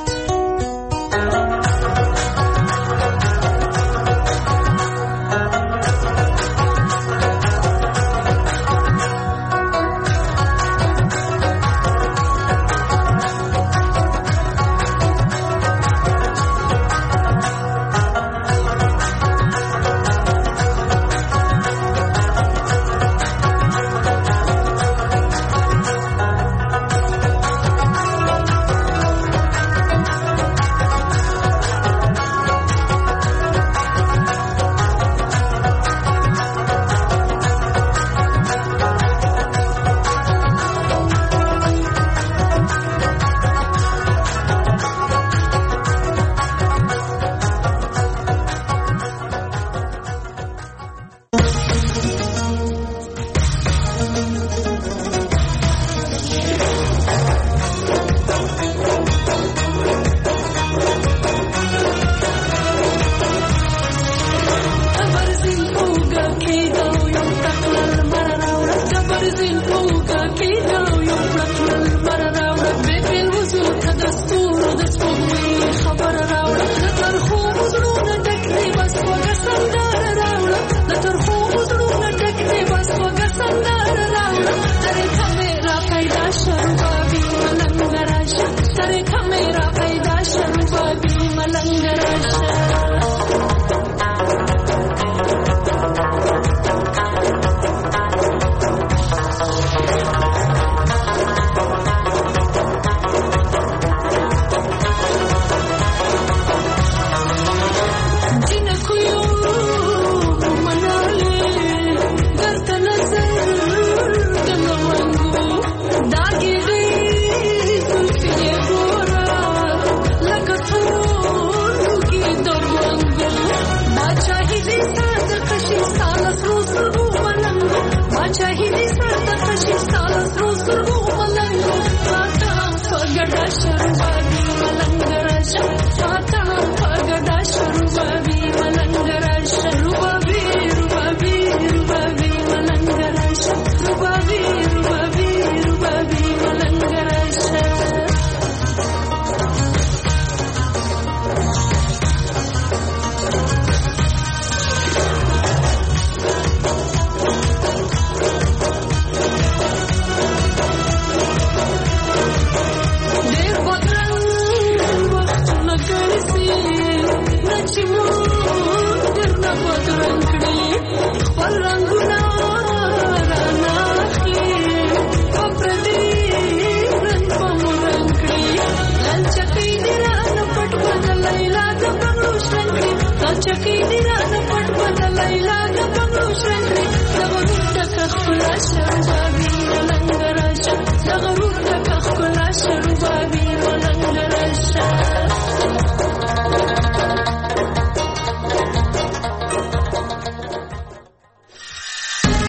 Shahidi